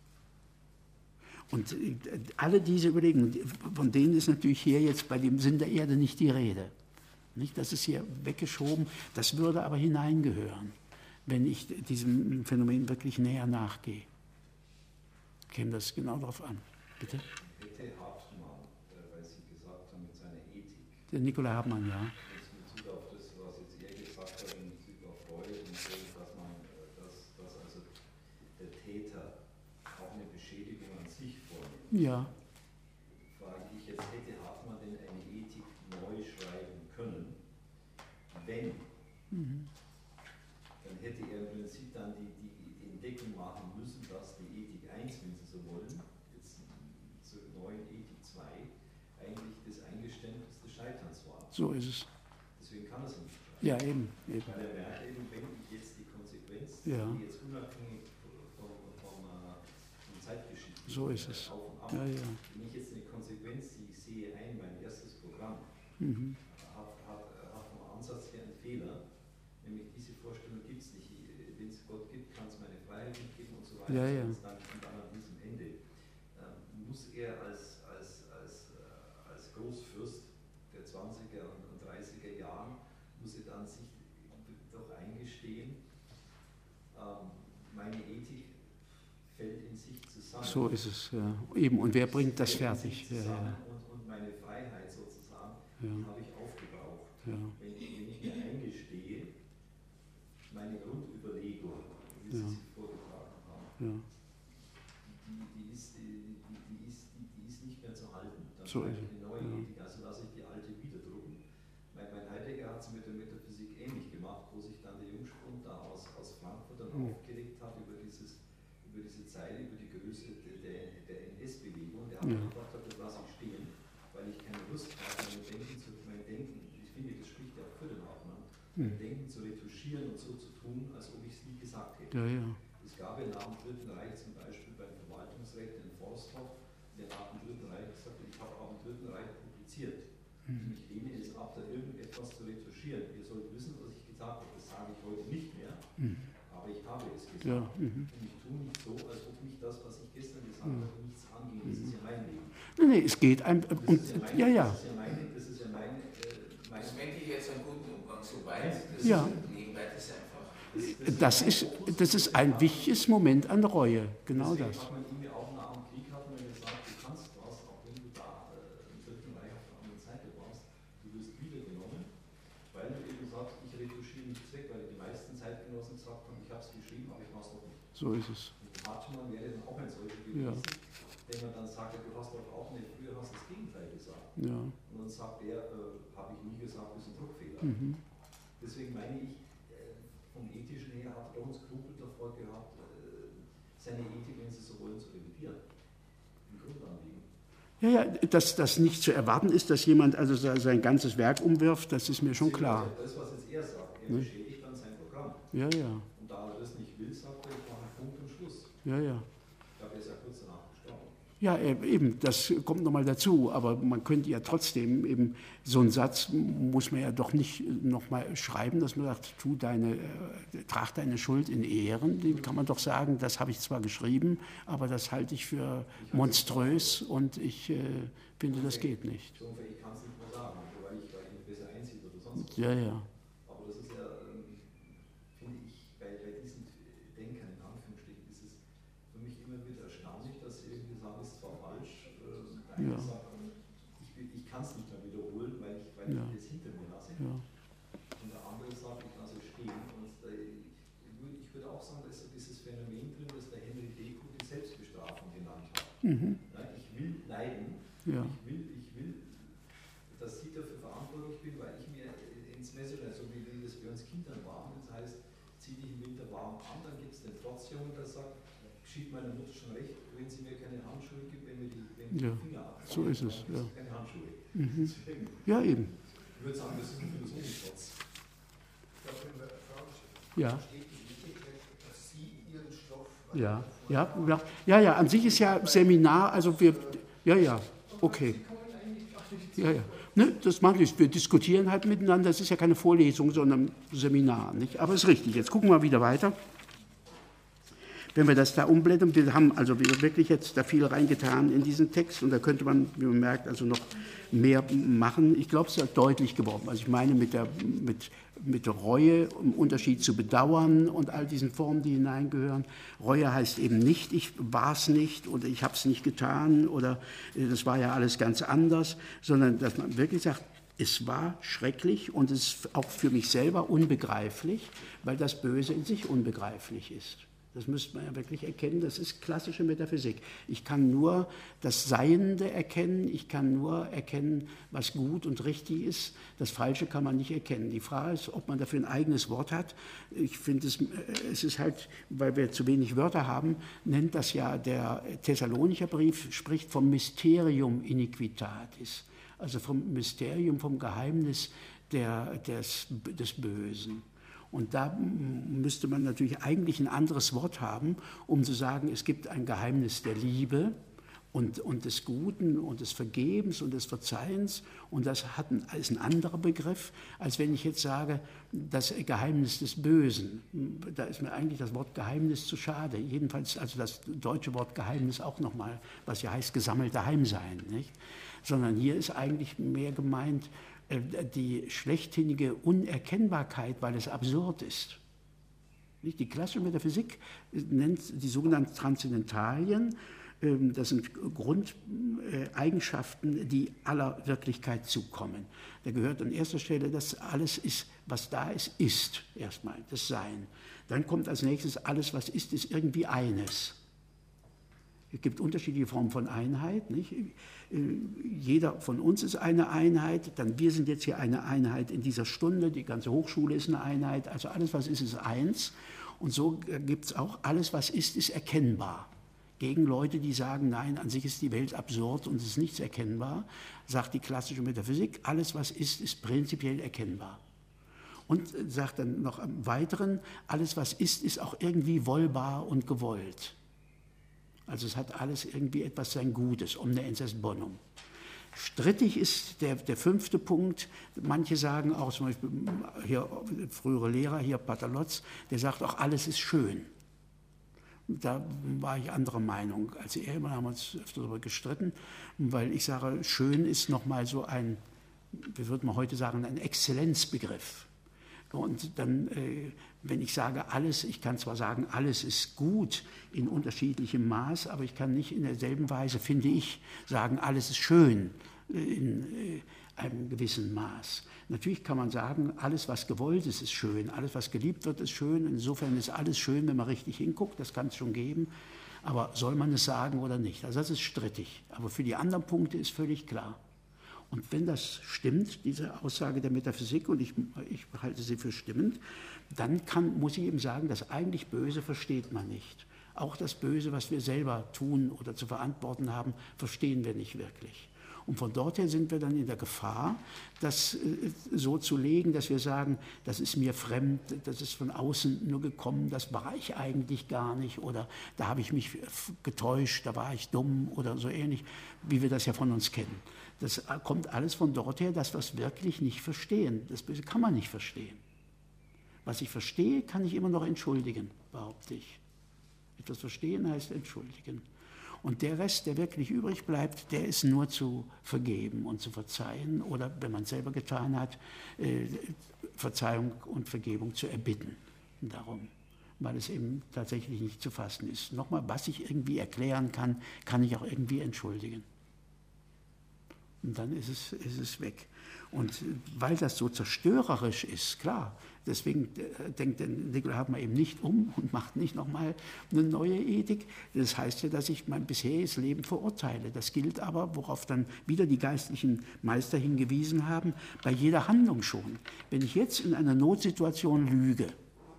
Und äh, alle diese Überlegungen, von denen ist natürlich hier jetzt bei dem Sinn der Erde nicht die Rede. Nicht? Das ist hier weggeschoben, das würde aber hineingehören, wenn ich diesem Phänomen wirklich näher nachgehe. Käme das genau darauf an. Bitte? Hätte Hartmann, weil Sie gesagt haben, mit seiner Ethik. Der Nikolai Hartmann, ja. In Bezug auf das, was jetzt er gesagt hat, in Bezug auf Reue und so, dass, man, dass, dass also der Täter auch eine Beschädigung an sich vornimmt. Ja. Frage ich jetzt, hätte Hartmann denn eine Ethik neu schreiben können, wenn, mhm. dann hätte er im Prinzip dann die, die Entdeckung machen müssen, dass die Ethik eins, wenn Sie so wollen, jetzt zur neuen Ethik zwei, eigentlich das Eingeständnis des Scheiterns war. So ist es. Deswegen kann er es nicht schreiben. Ja, eben. eben. Weil er merkt eben, wenn ich jetzt die Konsequenz, ja. die jetzt unabhängig vom, vom, vom Zeitgeschichte so ist es. Auf und ab, ja, ja. wenn ich jetzt eine Konsequenz, die ich sehe, ein, mein erstes Programm, mhm. hat, hat, hat vom Ansatz her einen Fehler, nämlich diese Vorstellung gibt es nicht. Wenn es Gott gibt, kann es meine Freiheit nicht geben und so weiter. Ja, ja. Und dann, und dann an diesem Ende ähm, muss er als, als, als, äh, als Großfürst der zwanziger und dreißiger Jahren, muss er dann sich doch eingestehen, ähm, meine Ethik fällt in sich zusammen. So ist es, ja. Eben, und wer bringt das fertig? Ja, ja. Und, und meine Freiheit sozusagen, ja. die habe ich aufgebraucht. Ja. Wenn, wenn ich mir eingestehe, meine Grundüberlegung, wie Sie ja. sie vorgetragen haben, ja. die, die, ist, die, die, die, ist, die, die ist nicht mehr zu halten. Dann so schreibe ist ich eine neue ja. Ethik, also lasse ich die alte wiederdrucken. Mein, mein Heidegger hat es mit der Metaphysik ähnlich gemacht, wo sich dann der Jungspund da aus, aus Frankfurt dann mhm. aufgeregt hat über dieses, über über diese Zeile, über die Größe der, der N S-Bewegung. Der andere ja. gesagt hat, das lasse ich stehen, weil ich keine Lust habe, mein Denken, zu, mein Denken, ich finde, das spricht ja auch für den Hauptmann, mein mhm. Denken zu retuschieren und so zu tun, als ob ich es nie gesagt hätte. Ja, ja. Es gab ja nach dem Dritten Reich zum Beispiel beim Verwaltungsrecht in Forsthoff, der nach dem Dritten Reich gesagt hat, ich habe auch im Dritten Reich publiziert. Mhm. Ich lehne es ab, da irgendetwas zu retuschieren. Ihr sollt wissen, was ich gesagt habe. Das sage ich heute nicht mehr, mhm. aber ich habe es gesagt. Ja, mhm. Und ich tue nicht so, als ob mich das, was ich gestern gesagt mhm. habe, nichts angeht. Das ist ja mein Leben. Nein, nein, es geht ein. Und, und, ja meine, ja, ja. Das ist ja meine. Das ist ja meine, äh, meine das denke ich jetzt einen guten Umgang so weit. Das ja. ist Gegenwart ist einfach. Das, das, ist, das ist ein wichtiges Moment an Reue, genau Deswegen das. Hat man ihm ja auch nach dem Krieg hat man gesagt, du kannst was, auch wenn du da äh, im Dritten Reich auf der anderen Seite warst, du wirst wiedergenommen, weil du eben sagst, ich retuschiere nichts weg, weil die meisten Zeitgenossen gesagt haben, ich habe es geschrieben, aber ich mache es doch nicht. So ist es. Und Hartmann wäre dann auch ein solcher gewesen, ja. wenn man dann sagt, du hast doch auch nicht, früher hast du das Gegenteil gesagt. Ja. Und dann sagt er, äh, habe ich nie gesagt, das ist ein Druckfehler. Mhm. Deswegen meine ich, vom Ethischen her hat er doch einen Skrupel davor gehabt, seine Ethik, wenn Sie so wollen, zu revidieren. Im Grundanliegen. Ja, ja, dass das nicht zu erwarten ist, dass jemand also sein ganzes Werk umwirft, das ist mir schon klar. Das, was jetzt er sagt, er beschädigt dann sein Programm. Ja, ja. Und da er das nicht will, sagt er, ich mache einen Punkt und Schluss. Ja, ja. Ich glaube, er ist ja kurz danach gestorben. Ja, eben, das kommt nochmal dazu, aber man könnte ja trotzdem eben, so einen Satz muss man ja doch nicht nochmal schreiben, dass man sagt, tu deine, äh, trag deine Schuld in Ehren, den kann man doch sagen, das habe ich zwar geschrieben, aber das halte ich für monströs und ich äh, finde, das geht nicht. Ich kann es nicht mehr sagen, weil ich, weil ich nicht besser einziehe oder sonst was. Ja, ja. Aber das ist ja, finde ich, bei, bei diesen Denkern in Anführungsstrichen, ist es für mich immer wieder erstaunlich, dass sie irgendwie sagen, es ist zwar falsch, äh, ja. sagt, ich, ich kann es nicht mehr wiederholen, weil ich, weil ja. ich das hinter mir lasse. Ja. Und der andere sagt, ich lasse es stehen. Und da, ich, würde, ich würde auch sagen, da ist so dieses Phänomen drin, das der Henry Deco die Selbstbestrafung genannt hat. Mhm. Ich will leiden, ja. ich, will, ich will, dass Sie dafür verantwortlich bin, weil ich mir ins Messer, so wie das bei uns Kindern waren, das heißt, zieh dich im Winter warm an, dann gibt es den Trotzjungen, der sagt, geschieht meiner Mutter schon recht, wenn sie mir keine Handschuhe gibt, wenn mir die, wenn ja, die Finger ab. So ist es, ja. Keine Handschuhe. Mhm. Ja, eben. Ich würde sagen, das ist ein Philosophentrotz. Ja. Ja, ja, ja, ja, ja, an sich ist ja Seminar, also wir, ja, ja, okay. Ja, ja. Ne, das mache ich, wir diskutieren halt miteinander, das ist ja keine Vorlesung, sondern Seminar, nicht? Aber ist richtig, jetzt gucken wir wieder weiter. Wenn wir das da umblättern, wir haben also wirklich jetzt da viel reingetan in diesen Text und da könnte man, wie man merkt, also noch mehr machen. Ich glaube, es ist deutlich geworden. Also ich meine mit der, mit, mit der Reue, im Unterschied zu Bedauern und all diesen Formen, die hineingehören. Reue heißt eben nicht, ich war es nicht oder ich habe es nicht getan oder das war ja alles ganz anders, sondern dass man wirklich sagt, es war schrecklich und es ist auch für mich selber unbegreiflich, weil das Böse in sich unbegreiflich ist. Das müsste man ja wirklich erkennen, das ist klassische Metaphysik. Ich kann nur das Seiende erkennen, ich kann nur erkennen, was gut und richtig ist. Das Falsche kann man nicht erkennen. Die Frage ist, ob man dafür ein eigenes Wort hat. Ich finde, es, es ist halt, weil wir zu wenig Wörter haben, nennt das ja der Thessalonicher Brief, spricht vom Mysterium iniquitatis, also vom Mysterium, vom Geheimnis der, des, des Bösen. Und da müsste man natürlich eigentlich ein anderes Wort haben, um zu sagen, es gibt ein Geheimnis der Liebe und, und des Guten und des Vergebens und des Verzeihens. Und das hat ein, ist ein anderer Begriff, als wenn ich jetzt sage, das Geheimnis des Bösen. Da ist mir eigentlich das Wort Geheimnis zu schade. Jedenfalls also das deutsche Wort Geheimnis auch nochmal, was ja heißt gesammelte Heimsein, nicht? Sondern hier ist eigentlich mehr gemeint, die schlechthinnige Unerkennbarkeit, weil es absurd ist. Die klassische Metaphysik nennt die sogenannten Transzendentalien, das sind Grundeigenschaften, die aller Wirklichkeit zukommen. Da gehört an erster Stelle, dass alles ist, was da ist, ist erstmal, das Sein. Dann kommt als nächstes, alles, was ist, ist irgendwie eines. Es gibt unterschiedliche Formen von Einheit, nicht? Jeder von uns ist eine Einheit, dann wir sind jetzt hier eine Einheit in dieser Stunde, die ganze Hochschule ist eine Einheit, also alles, was ist, ist eins. Und so gibt es auch, alles was ist, ist erkennbar. Gegen Leute, die sagen, nein, an sich ist die Welt absurd und es ist nichts erkennbar, sagt die klassische Metaphysik, alles was ist, ist prinzipiell erkennbar. Und sagt dann noch im Weiteren, alles was ist, ist auch irgendwie wollbar und gewollt. Also es hat alles irgendwie etwas sein Gutes, omne ens est bonum. Strittig ist der, der fünfte Punkt. Manche sagen auch, zum Beispiel hier frühere Lehrer, hier Patalotz, der sagt auch, alles ist schön. Da war ich anderer Meinung als er, wir haben uns öfter darüber gestritten, weil ich sage, schön ist nochmal so ein, wie würde man heute sagen, ein Exzellenzbegriff. Und dann, wenn ich sage alles, ich kann zwar sagen, alles ist gut in unterschiedlichem Maß, aber ich kann nicht in derselben Weise, finde ich, sagen, alles ist schön in einem gewissen Maß. Natürlich kann man sagen, alles, was gewollt ist, ist schön, alles, was geliebt wird, ist schön. Insofern ist alles schön, wenn man richtig hinguckt, das kann es schon geben. Aber soll man es sagen oder nicht? Also das ist strittig. Aber für die anderen Punkte ist völlig klar. Und wenn das stimmt, diese Aussage der Metaphysik, und ich, ich halte sie für stimmend, dann kann, muss ich eben sagen, das eigentlich Böse versteht man nicht. Auch das Böse, was wir selber tun oder zu verantworten haben, verstehen wir nicht wirklich. Und von dort her sind wir dann in der Gefahr, das so zu legen, dass wir sagen, das ist mir fremd, das ist von außen nur gekommen, das war ich eigentlich gar nicht oder da habe ich mich getäuscht, da war ich dumm oder so ähnlich, wie wir das ja von uns kennen. Das kommt alles von dort her, dass wir es wirklich nicht verstehen. Das Böse kann man nicht verstehen. Was ich verstehe, kann ich immer noch entschuldigen, behaupte ich. Etwas verstehen heißt entschuldigen. Und der Rest, der wirklich übrig bleibt, der ist nur zu vergeben und zu verzeihen oder, wenn man es selber getan hat, äh, Verzeihung und Vergebung zu erbitten. Darum, weil es eben tatsächlich nicht zu fassen ist. Nochmal, was ich irgendwie erklären kann, kann ich auch irgendwie entschuldigen. Und dann ist es, ist es weg. Und weil das so zerstörerisch ist, klar, deswegen denkt der Nicolai Hartmann eben nicht um und macht nicht nochmal eine neue Ethik. Das heißt ja, dass ich mein bisheriges Leben verurteile. Das gilt aber, worauf dann wieder die geistlichen Meister hingewiesen haben, bei jeder Handlung schon. Wenn ich jetzt in einer Notsituation lüge,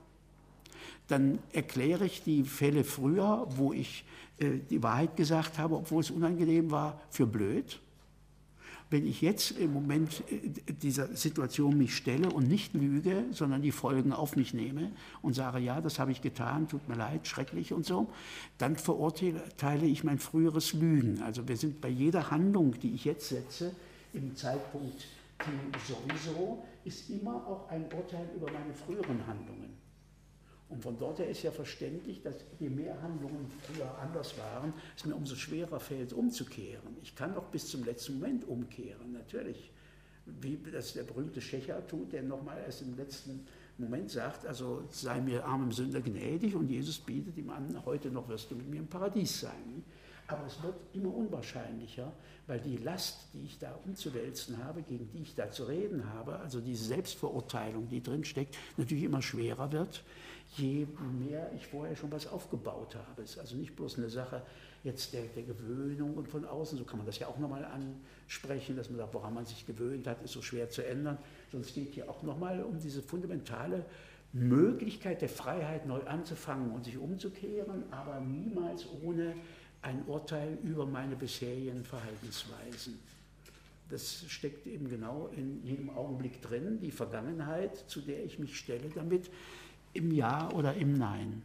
dann erkläre ich die Fälle früher, wo ich äh, die Wahrheit gesagt habe, obwohl es unangenehm war, für blöd. Wenn ich jetzt im Moment dieser Situation mich stelle und nicht lüge, sondern die Folgen auf mich nehme und sage, ja, das habe ich getan, tut mir leid, schrecklich und so, dann verurteile ich mein früheres Lügen. Also wir sind bei jeder Handlung, die ich jetzt setze, im Zeitpunkt T sowieso, ist immer auch ein Urteil über meine früheren Handlungen. Und von dort her ist ja verständlich, dass je mehr Handlungen früher anders waren, es mir umso schwerer fällt, umzukehren. Ich kann doch bis zum letzten Moment umkehren, natürlich. Wie das der berühmte Schächer tut, der nochmal erst im letzten Moment sagt, also sei mir armem Sünder gnädig, und Jesus bietet ihm an, heute noch wirst du mit mir im Paradies sein. Aber es wird immer unwahrscheinlicher, weil die Last, die ich da umzuwälzen habe, gegen die ich da zu reden habe, also diese Selbstverurteilung, die drin steckt, natürlich immer schwerer wird, je mehr ich vorher schon was aufgebaut habe. Es ist also nicht bloß eine Sache jetzt der, der Gewöhnung und von außen, so kann man das ja auch nochmal ansprechen, dass man sagt, woran man sich gewöhnt hat, ist so schwer zu ändern, sondern es geht hier auch nochmal um diese fundamentale Möglichkeit der Freiheit, neu anzufangen und sich umzukehren, aber niemals ohne ein Urteil über meine bisherigen Verhaltensweisen. Das steckt eben genau in jedem Augenblick drin, die Vergangenheit, zu der ich mich stelle, damit im Ja oder im Nein.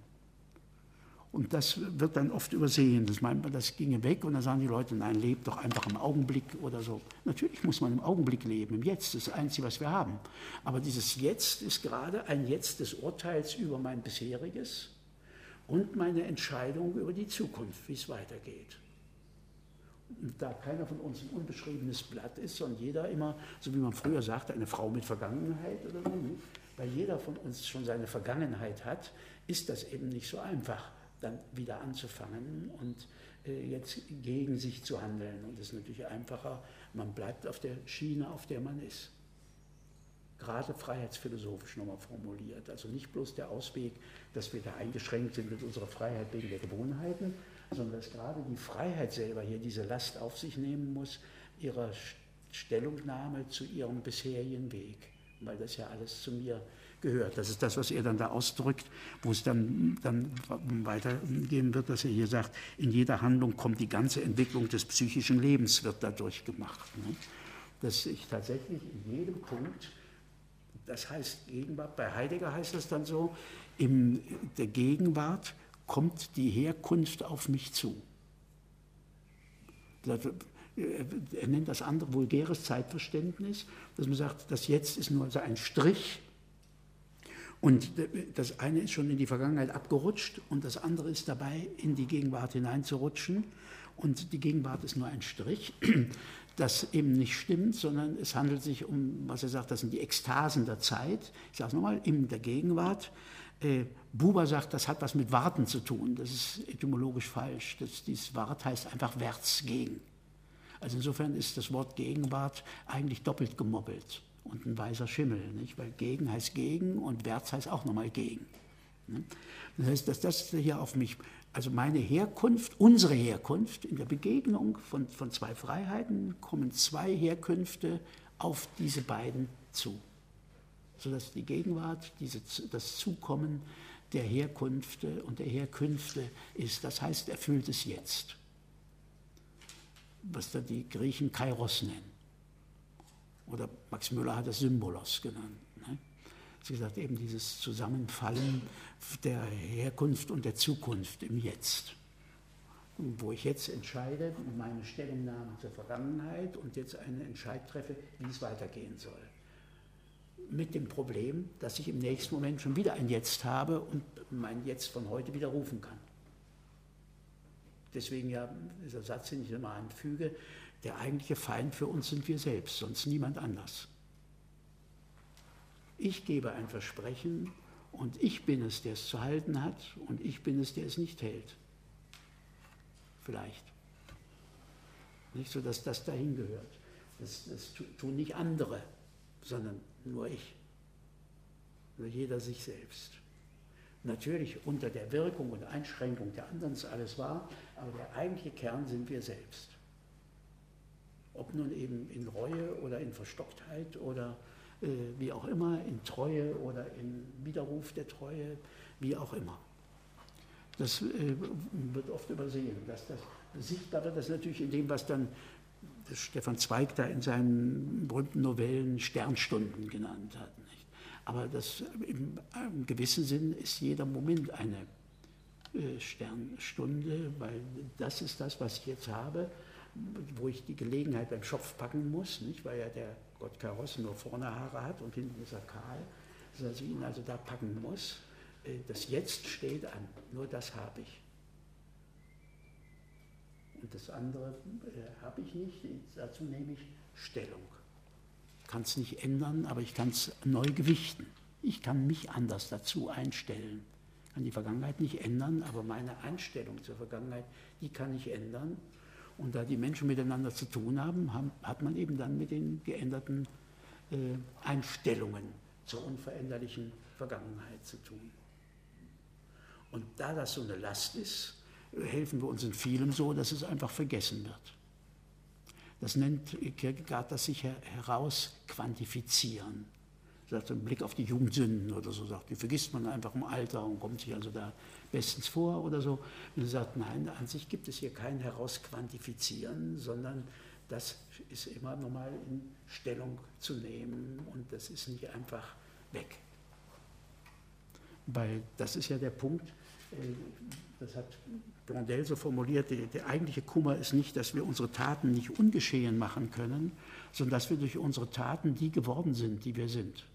Und das wird dann oft übersehen. Das meint man, das ginge weg und dann sagen die Leute, nein, lebt doch einfach im Augenblick oder so. Natürlich muss man im Augenblick leben, im Jetzt, das ist das Einzige, was wir haben. Aber dieses Jetzt ist gerade ein Jetzt des Urteils über mein bisheriges und meine Entscheidung über die Zukunft, wie es weitergeht. Und da keiner von uns ein unbeschriebenes Blatt ist, sondern jeder immer, so wie man früher sagte, eine Frau mit Vergangenheit oder so, weil jeder von uns schon seine Vergangenheit hat, ist das eben nicht so einfach, dann wieder anzufangen und äh, jetzt gegen sich zu handeln. Und es ist natürlich einfacher, man bleibt auf der Schiene, auf der man ist. Gerade freiheitsphilosophisch nochmal formuliert. Also nicht bloß der Ausweg, dass wir da eingeschränkt sind mit unserer Freiheit wegen der Gewohnheiten, sondern dass gerade die Freiheit selber hier diese Last auf sich nehmen muss, ihrer Stellungnahme zu ihrem bisherigen Weg. Weil das ja alles zu mir gehört. Das ist das, was er dann da ausdrückt, wo es dann, dann weitergehen wird, dass er hier sagt, in jeder Handlung kommt die ganze Entwicklung des psychischen Lebens, wird dadurch gemacht. Ne? Dass ich tatsächlich in jedem Punkt, das heißt Gegenwart, bei Heidegger heißt es dann so, in der Gegenwart kommt die Herkunft auf mich zu. Er nennt das andere vulgäres Zeitverständnis, dass man sagt, das Jetzt ist nur so ein Strich und das eine ist schon in die Vergangenheit abgerutscht und das andere ist dabei, in die Gegenwart hineinzurutschen und die Gegenwart ist nur ein Strich, das eben nicht stimmt, sondern es handelt sich um, was er sagt, das sind die Ekstasen der Zeit. Ich sage es nochmal, in der Gegenwart. Äh, Buber sagt, das hat was mit Warten zu tun. Das ist etymologisch falsch. Das, dieses Wart heißt einfach wärts, gegen. Also insofern ist das Wort Gegenwart eigentlich doppelt gemoppelt und ein weißer Schimmel, nicht? Weil gegen heißt gegen und wärts heißt auch nochmal gegen. Ne? Das heißt, dass das hier auf mich, also meine Herkunft, unsere Herkunft, in der Begegnung von, von zwei Freiheiten kommen zwei Herkünfte auf diese beiden zu. Sodass die Gegenwart, diese, das Zukommen der Herkünfte und der Herkünfte ist, das heißt erfülltes Jetzt. Was da die Griechen Kairos nennen. Oder Max Müller hat es Symbolos genannt. Ne? Sie gesagt, eben dieses Zusammenfallen der Herkunft und der Zukunft im Jetzt. Wo ich jetzt entscheide, meine Stellungnahme zur Vergangenheit und jetzt einen Entscheid treffe, wie es weitergehen soll. Mit dem Problem, dass ich im nächsten Moment schon wieder ein Jetzt habe und mein Jetzt von heute widerrufen kann. Deswegen ja dieser Satz, den ich immer anfüge, der eigentliche Feind für uns sind wir selbst, sonst niemand anders. Ich gebe ein Versprechen und ich bin es, der es zu halten hat und ich bin es, der es nicht hält. Vielleicht. Nicht so, dass das dahin gehört. Das, das tun nicht andere, sondern nur ich. Nur jeder sich selbst. Natürlich unter der Wirkung und Einschränkung der anderen ist alles wahr, aber der eigentliche Kern sind wir selbst. Ob nun eben in Reue oder in Verstocktheit oder äh, wie auch immer, in Treue oder in Widerruf der Treue, wie auch immer. Das äh, wird oft übersehen. Dass das sichtbar wird das natürlich in dem, was dann Stefan Zweig da in seinen berühmten Novellen Sternstunden genannt hat. Nicht? Aber das, im, im gewissen Sinn ist jeder Moment eine äh, Sternstunde, weil das ist das, was ich jetzt habe, wo ich die Gelegenheit beim Schopf packen muss, nicht? Weil ja der Gott Kairos nur vorne Haare hat und hinten ist er kahl, dass ich ihn also da packen muss. Äh, das Jetzt steht an, nur das habe ich. Und das andere äh, habe ich nicht, dazu nehme ich Stellung. Ich kann es nicht ändern, aber ich kann es neu gewichten. Ich kann mich anders dazu einstellen. Ich kann die Vergangenheit nicht ändern, aber meine Einstellung zur Vergangenheit, die kann ich ändern. Und da die Menschen miteinander zu tun haben, haben hat man eben dann mit den geänderten äh, Einstellungen zur unveränderlichen Vergangenheit zu tun. Und da das so eine Last ist, helfen wir uns in vielem so, dass es einfach vergessen wird. Das nennt Kierkegaard das sich herausquantifizieren. Sagt so ein Blick auf die Jugendsünden oder so, sagt, die vergisst man einfach im Alter und kommt sich also da bestens vor oder so. Und er sagt, nein, an sich gibt es hier kein Herausquantifizieren, sondern das ist immer nochmal in Stellung zu nehmen und das ist nicht einfach weg. Weil das ist ja der Punkt, das hat Blondel so formuliert, der, der eigentliche Kummer ist nicht, dass wir unsere Taten nicht ungeschehen machen können, sondern dass wir durch unsere Taten die geworden sind, die wir sind.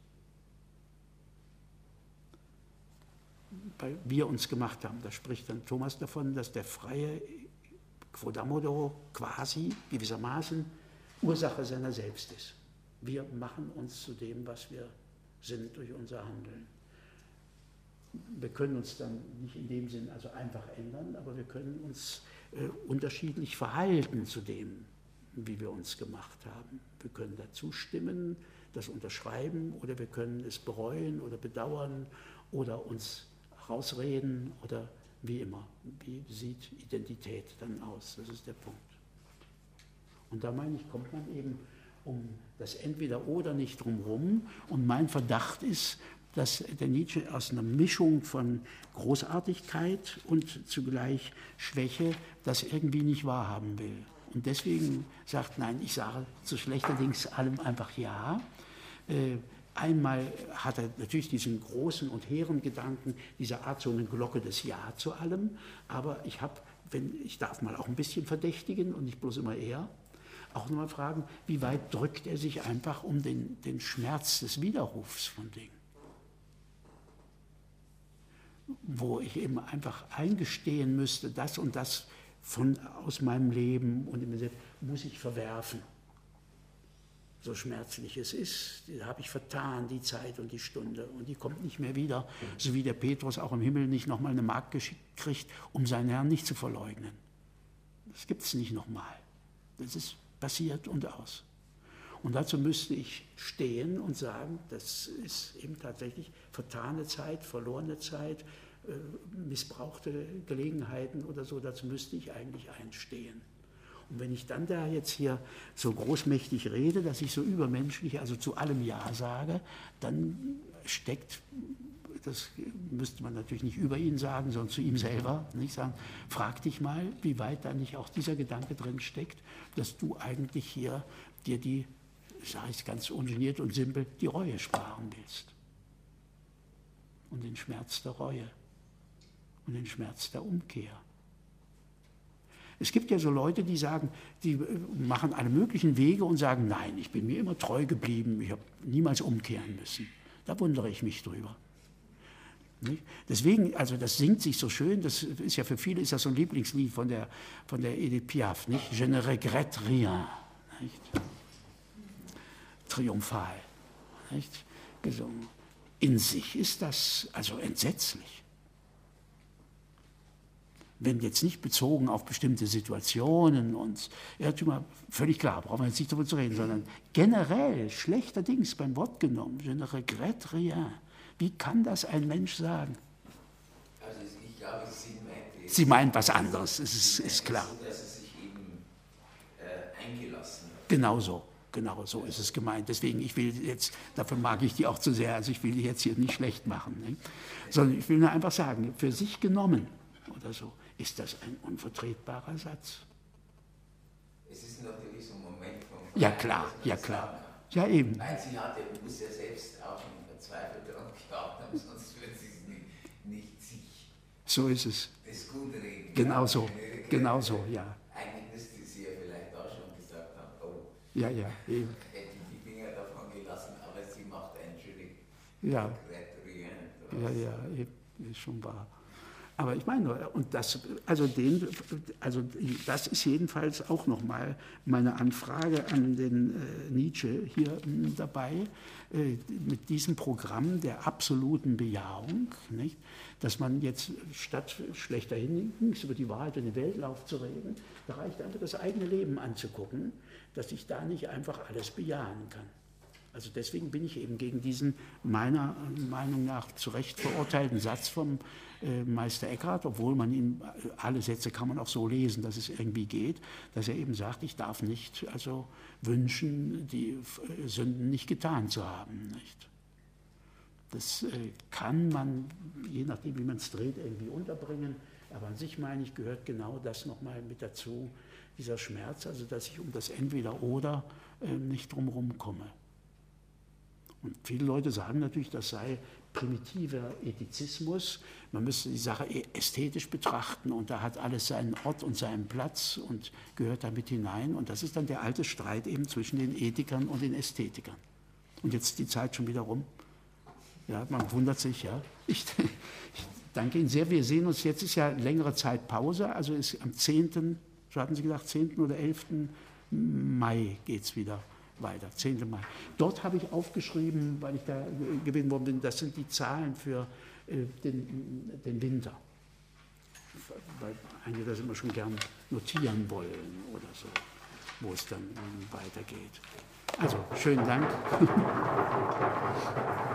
Weil wir uns gemacht haben. Da spricht dann Thomas davon, dass der freie Quodammodo quasi gewissermaßen Ursache seiner selbst ist. Wir machen uns zu dem, was wir sind durch unser Handeln. Wir können uns dann nicht in dem Sinn also einfach ändern, aber wir können uns äh, unterschiedlich verhalten zu dem, wie wir uns gemacht haben. Wir können dazu stimmen, das unterschreiben oder wir können es bereuen oder bedauern oder uns rausreden oder wie immer. Wie sieht Identität dann aus? Das ist der Punkt. Und da meine ich, kommt man eben um das Entweder-Oder nicht drumherum und mein Verdacht ist, dass der Nietzsche aus einer Mischung von Großartigkeit und zugleich Schwäche das irgendwie nicht wahrhaben will. Und deswegen sagt, nein, ich sage zu schlechterdings allem einfach ja. Äh, einmal hat er natürlich diesen großen und hehren Gedanken, diese Art so eine Glocke des Ja zu allem, aber ich habe, wenn ich darf mal auch ein bisschen verdächtigen und nicht bloß immer er, auch nochmal fragen, wie weit drückt er sich einfach um den, den Schmerz des Widerrufs von Dingen? Wo ich eben einfach eingestehen müsste, das und das von, aus meinem Leben und im Selbst muss ich verwerfen. So schmerzlich es ist, die habe ich vertan, die Zeit und die Stunde, und die kommt nicht mehr wieder, so wie der Petrus auch im Himmel nicht nochmal eine Magd geschickt kriegt, um seinen Herrn nicht zu verleugnen. Das gibt es nicht nochmal. Das ist passiert und aus. Und dazu müsste ich stehen und sagen, das ist eben tatsächlich vertane Zeit, verlorene Zeit, äh, missbrauchte Gelegenheiten oder so, dazu müsste ich eigentlich einstehen. Und wenn ich dann da jetzt hier so großmächtig rede, dass ich so übermenschlich, also zu allem Ja sage, dann steckt, das müsste man natürlich nicht über ihn sagen, sondern zu ihm selber, nicht sagen, frag dich mal, wie weit da nicht auch dieser Gedanke drin steckt, dass du eigentlich hier dir die, sage ich ganz ungeniert und simpel, die Reue sparen willst. Und den Schmerz der Reue und den Schmerz der Umkehr. Es gibt ja so Leute, die sagen, die machen alle möglichen Wege und sagen, nein, ich bin mir immer treu geblieben, ich habe niemals umkehren müssen. Da wundere ich mich drüber. Nicht? Deswegen, also das singt sich so schön, das ist ja für viele ist das so ein Lieblingslied von der, von der Edith Piaf, nicht? Je ne regrette rien. Nicht? Triumphal. Nicht? Gesungen. In sich ist das also entsetzlich. Wenn jetzt nicht bezogen auf bestimmte Situationen und Irrtümer, völlig klar, brauchen wir jetzt nicht darüber zu reden, sondern generell schlechterdings beim Wort genommen, je ne regrette rien. Wie kann das ein Mensch sagen? Also ich glaube, sie meint, sie meint was anderes, es ist, ist klar. So, dass sie sich eben äh, eingelassen hat. Genau so, genau so ist es gemeint. Deswegen, ich will jetzt, dafür mag ich die auch zu sehr, also ich will die jetzt hier nicht schlecht machen, nicht? Sondern ich will nur einfach sagen, für sich genommen oder so, ist das ein unvertretbarer Satz. Es ist natürlich so ein Moment von... Ja klar, ja klar. Ja eben. Weil sie hatte, muss ja selbst auch schon verzweifelt daran geglaubt haben, sonst würde sie es nicht, nicht sich so ist es. das gut reden. Genau so, genau so, ja. Eigentlich müsste sie ja vielleicht auch schon gesagt haben, oh, ja, ja, eben. hätte die Finger davon gelassen, aber sie macht ein schönes ja. Ja, ja, eben, ist schon wahr. Aber ich meine, und das, also den, also das ist jedenfalls auch nochmal meine Anfrage an den äh, Nietzsche hier m, dabei, äh, mit diesem Programm der absoluten Bejahung, nicht? Dass man jetzt statt schlechter Hinkens über die Wahrheit und den Weltlauf zu reden, da reicht einfach das eigene Leben anzugucken, dass ich da nicht einfach alles bejahen kann. Also deswegen bin ich eben gegen diesen meiner Meinung nach zu Recht verurteilten Satz vom äh, Meister Eckhart, obwohl man ihn, alle Sätze kann man auch so lesen, dass es irgendwie geht, dass er eben sagt, ich darf nicht also wünschen, die äh, Sünden nicht getan zu haben. Nicht? Das äh, kann man, je nachdem wie man es dreht, irgendwie unterbringen, aber an sich meine ich, gehört genau das nochmal mit dazu, dieser Schmerz, also dass ich um das Entweder-Oder äh, nicht drumherum komme. Und viele Leute sagen natürlich, das sei primitiver Ethizismus, man müsste die Sache ästhetisch betrachten und da hat alles seinen Ort und seinen Platz und gehört damit hinein. Und das ist dann der alte Streit eben zwischen den Ethikern und den Ästhetikern. Und jetzt ist die Zeit schon wieder rum. Ja, man wundert sich, ja. Ich, ich danke Ihnen sehr. Wir sehen uns, jetzt ist ja längere Zeit Pause, also ist am zehnten, so hatten Sie gesagt, zehnten oder elften Mai geht es wieder weiter, zehnten Mai. Dort habe ich aufgeschrieben, weil ich da gewesen worden bin, das sind die Zahlen für äh, den, den Winter. Weil einige das immer schon gern notieren wollen oder so, wo es dann weitergeht. Also, schönen Dank.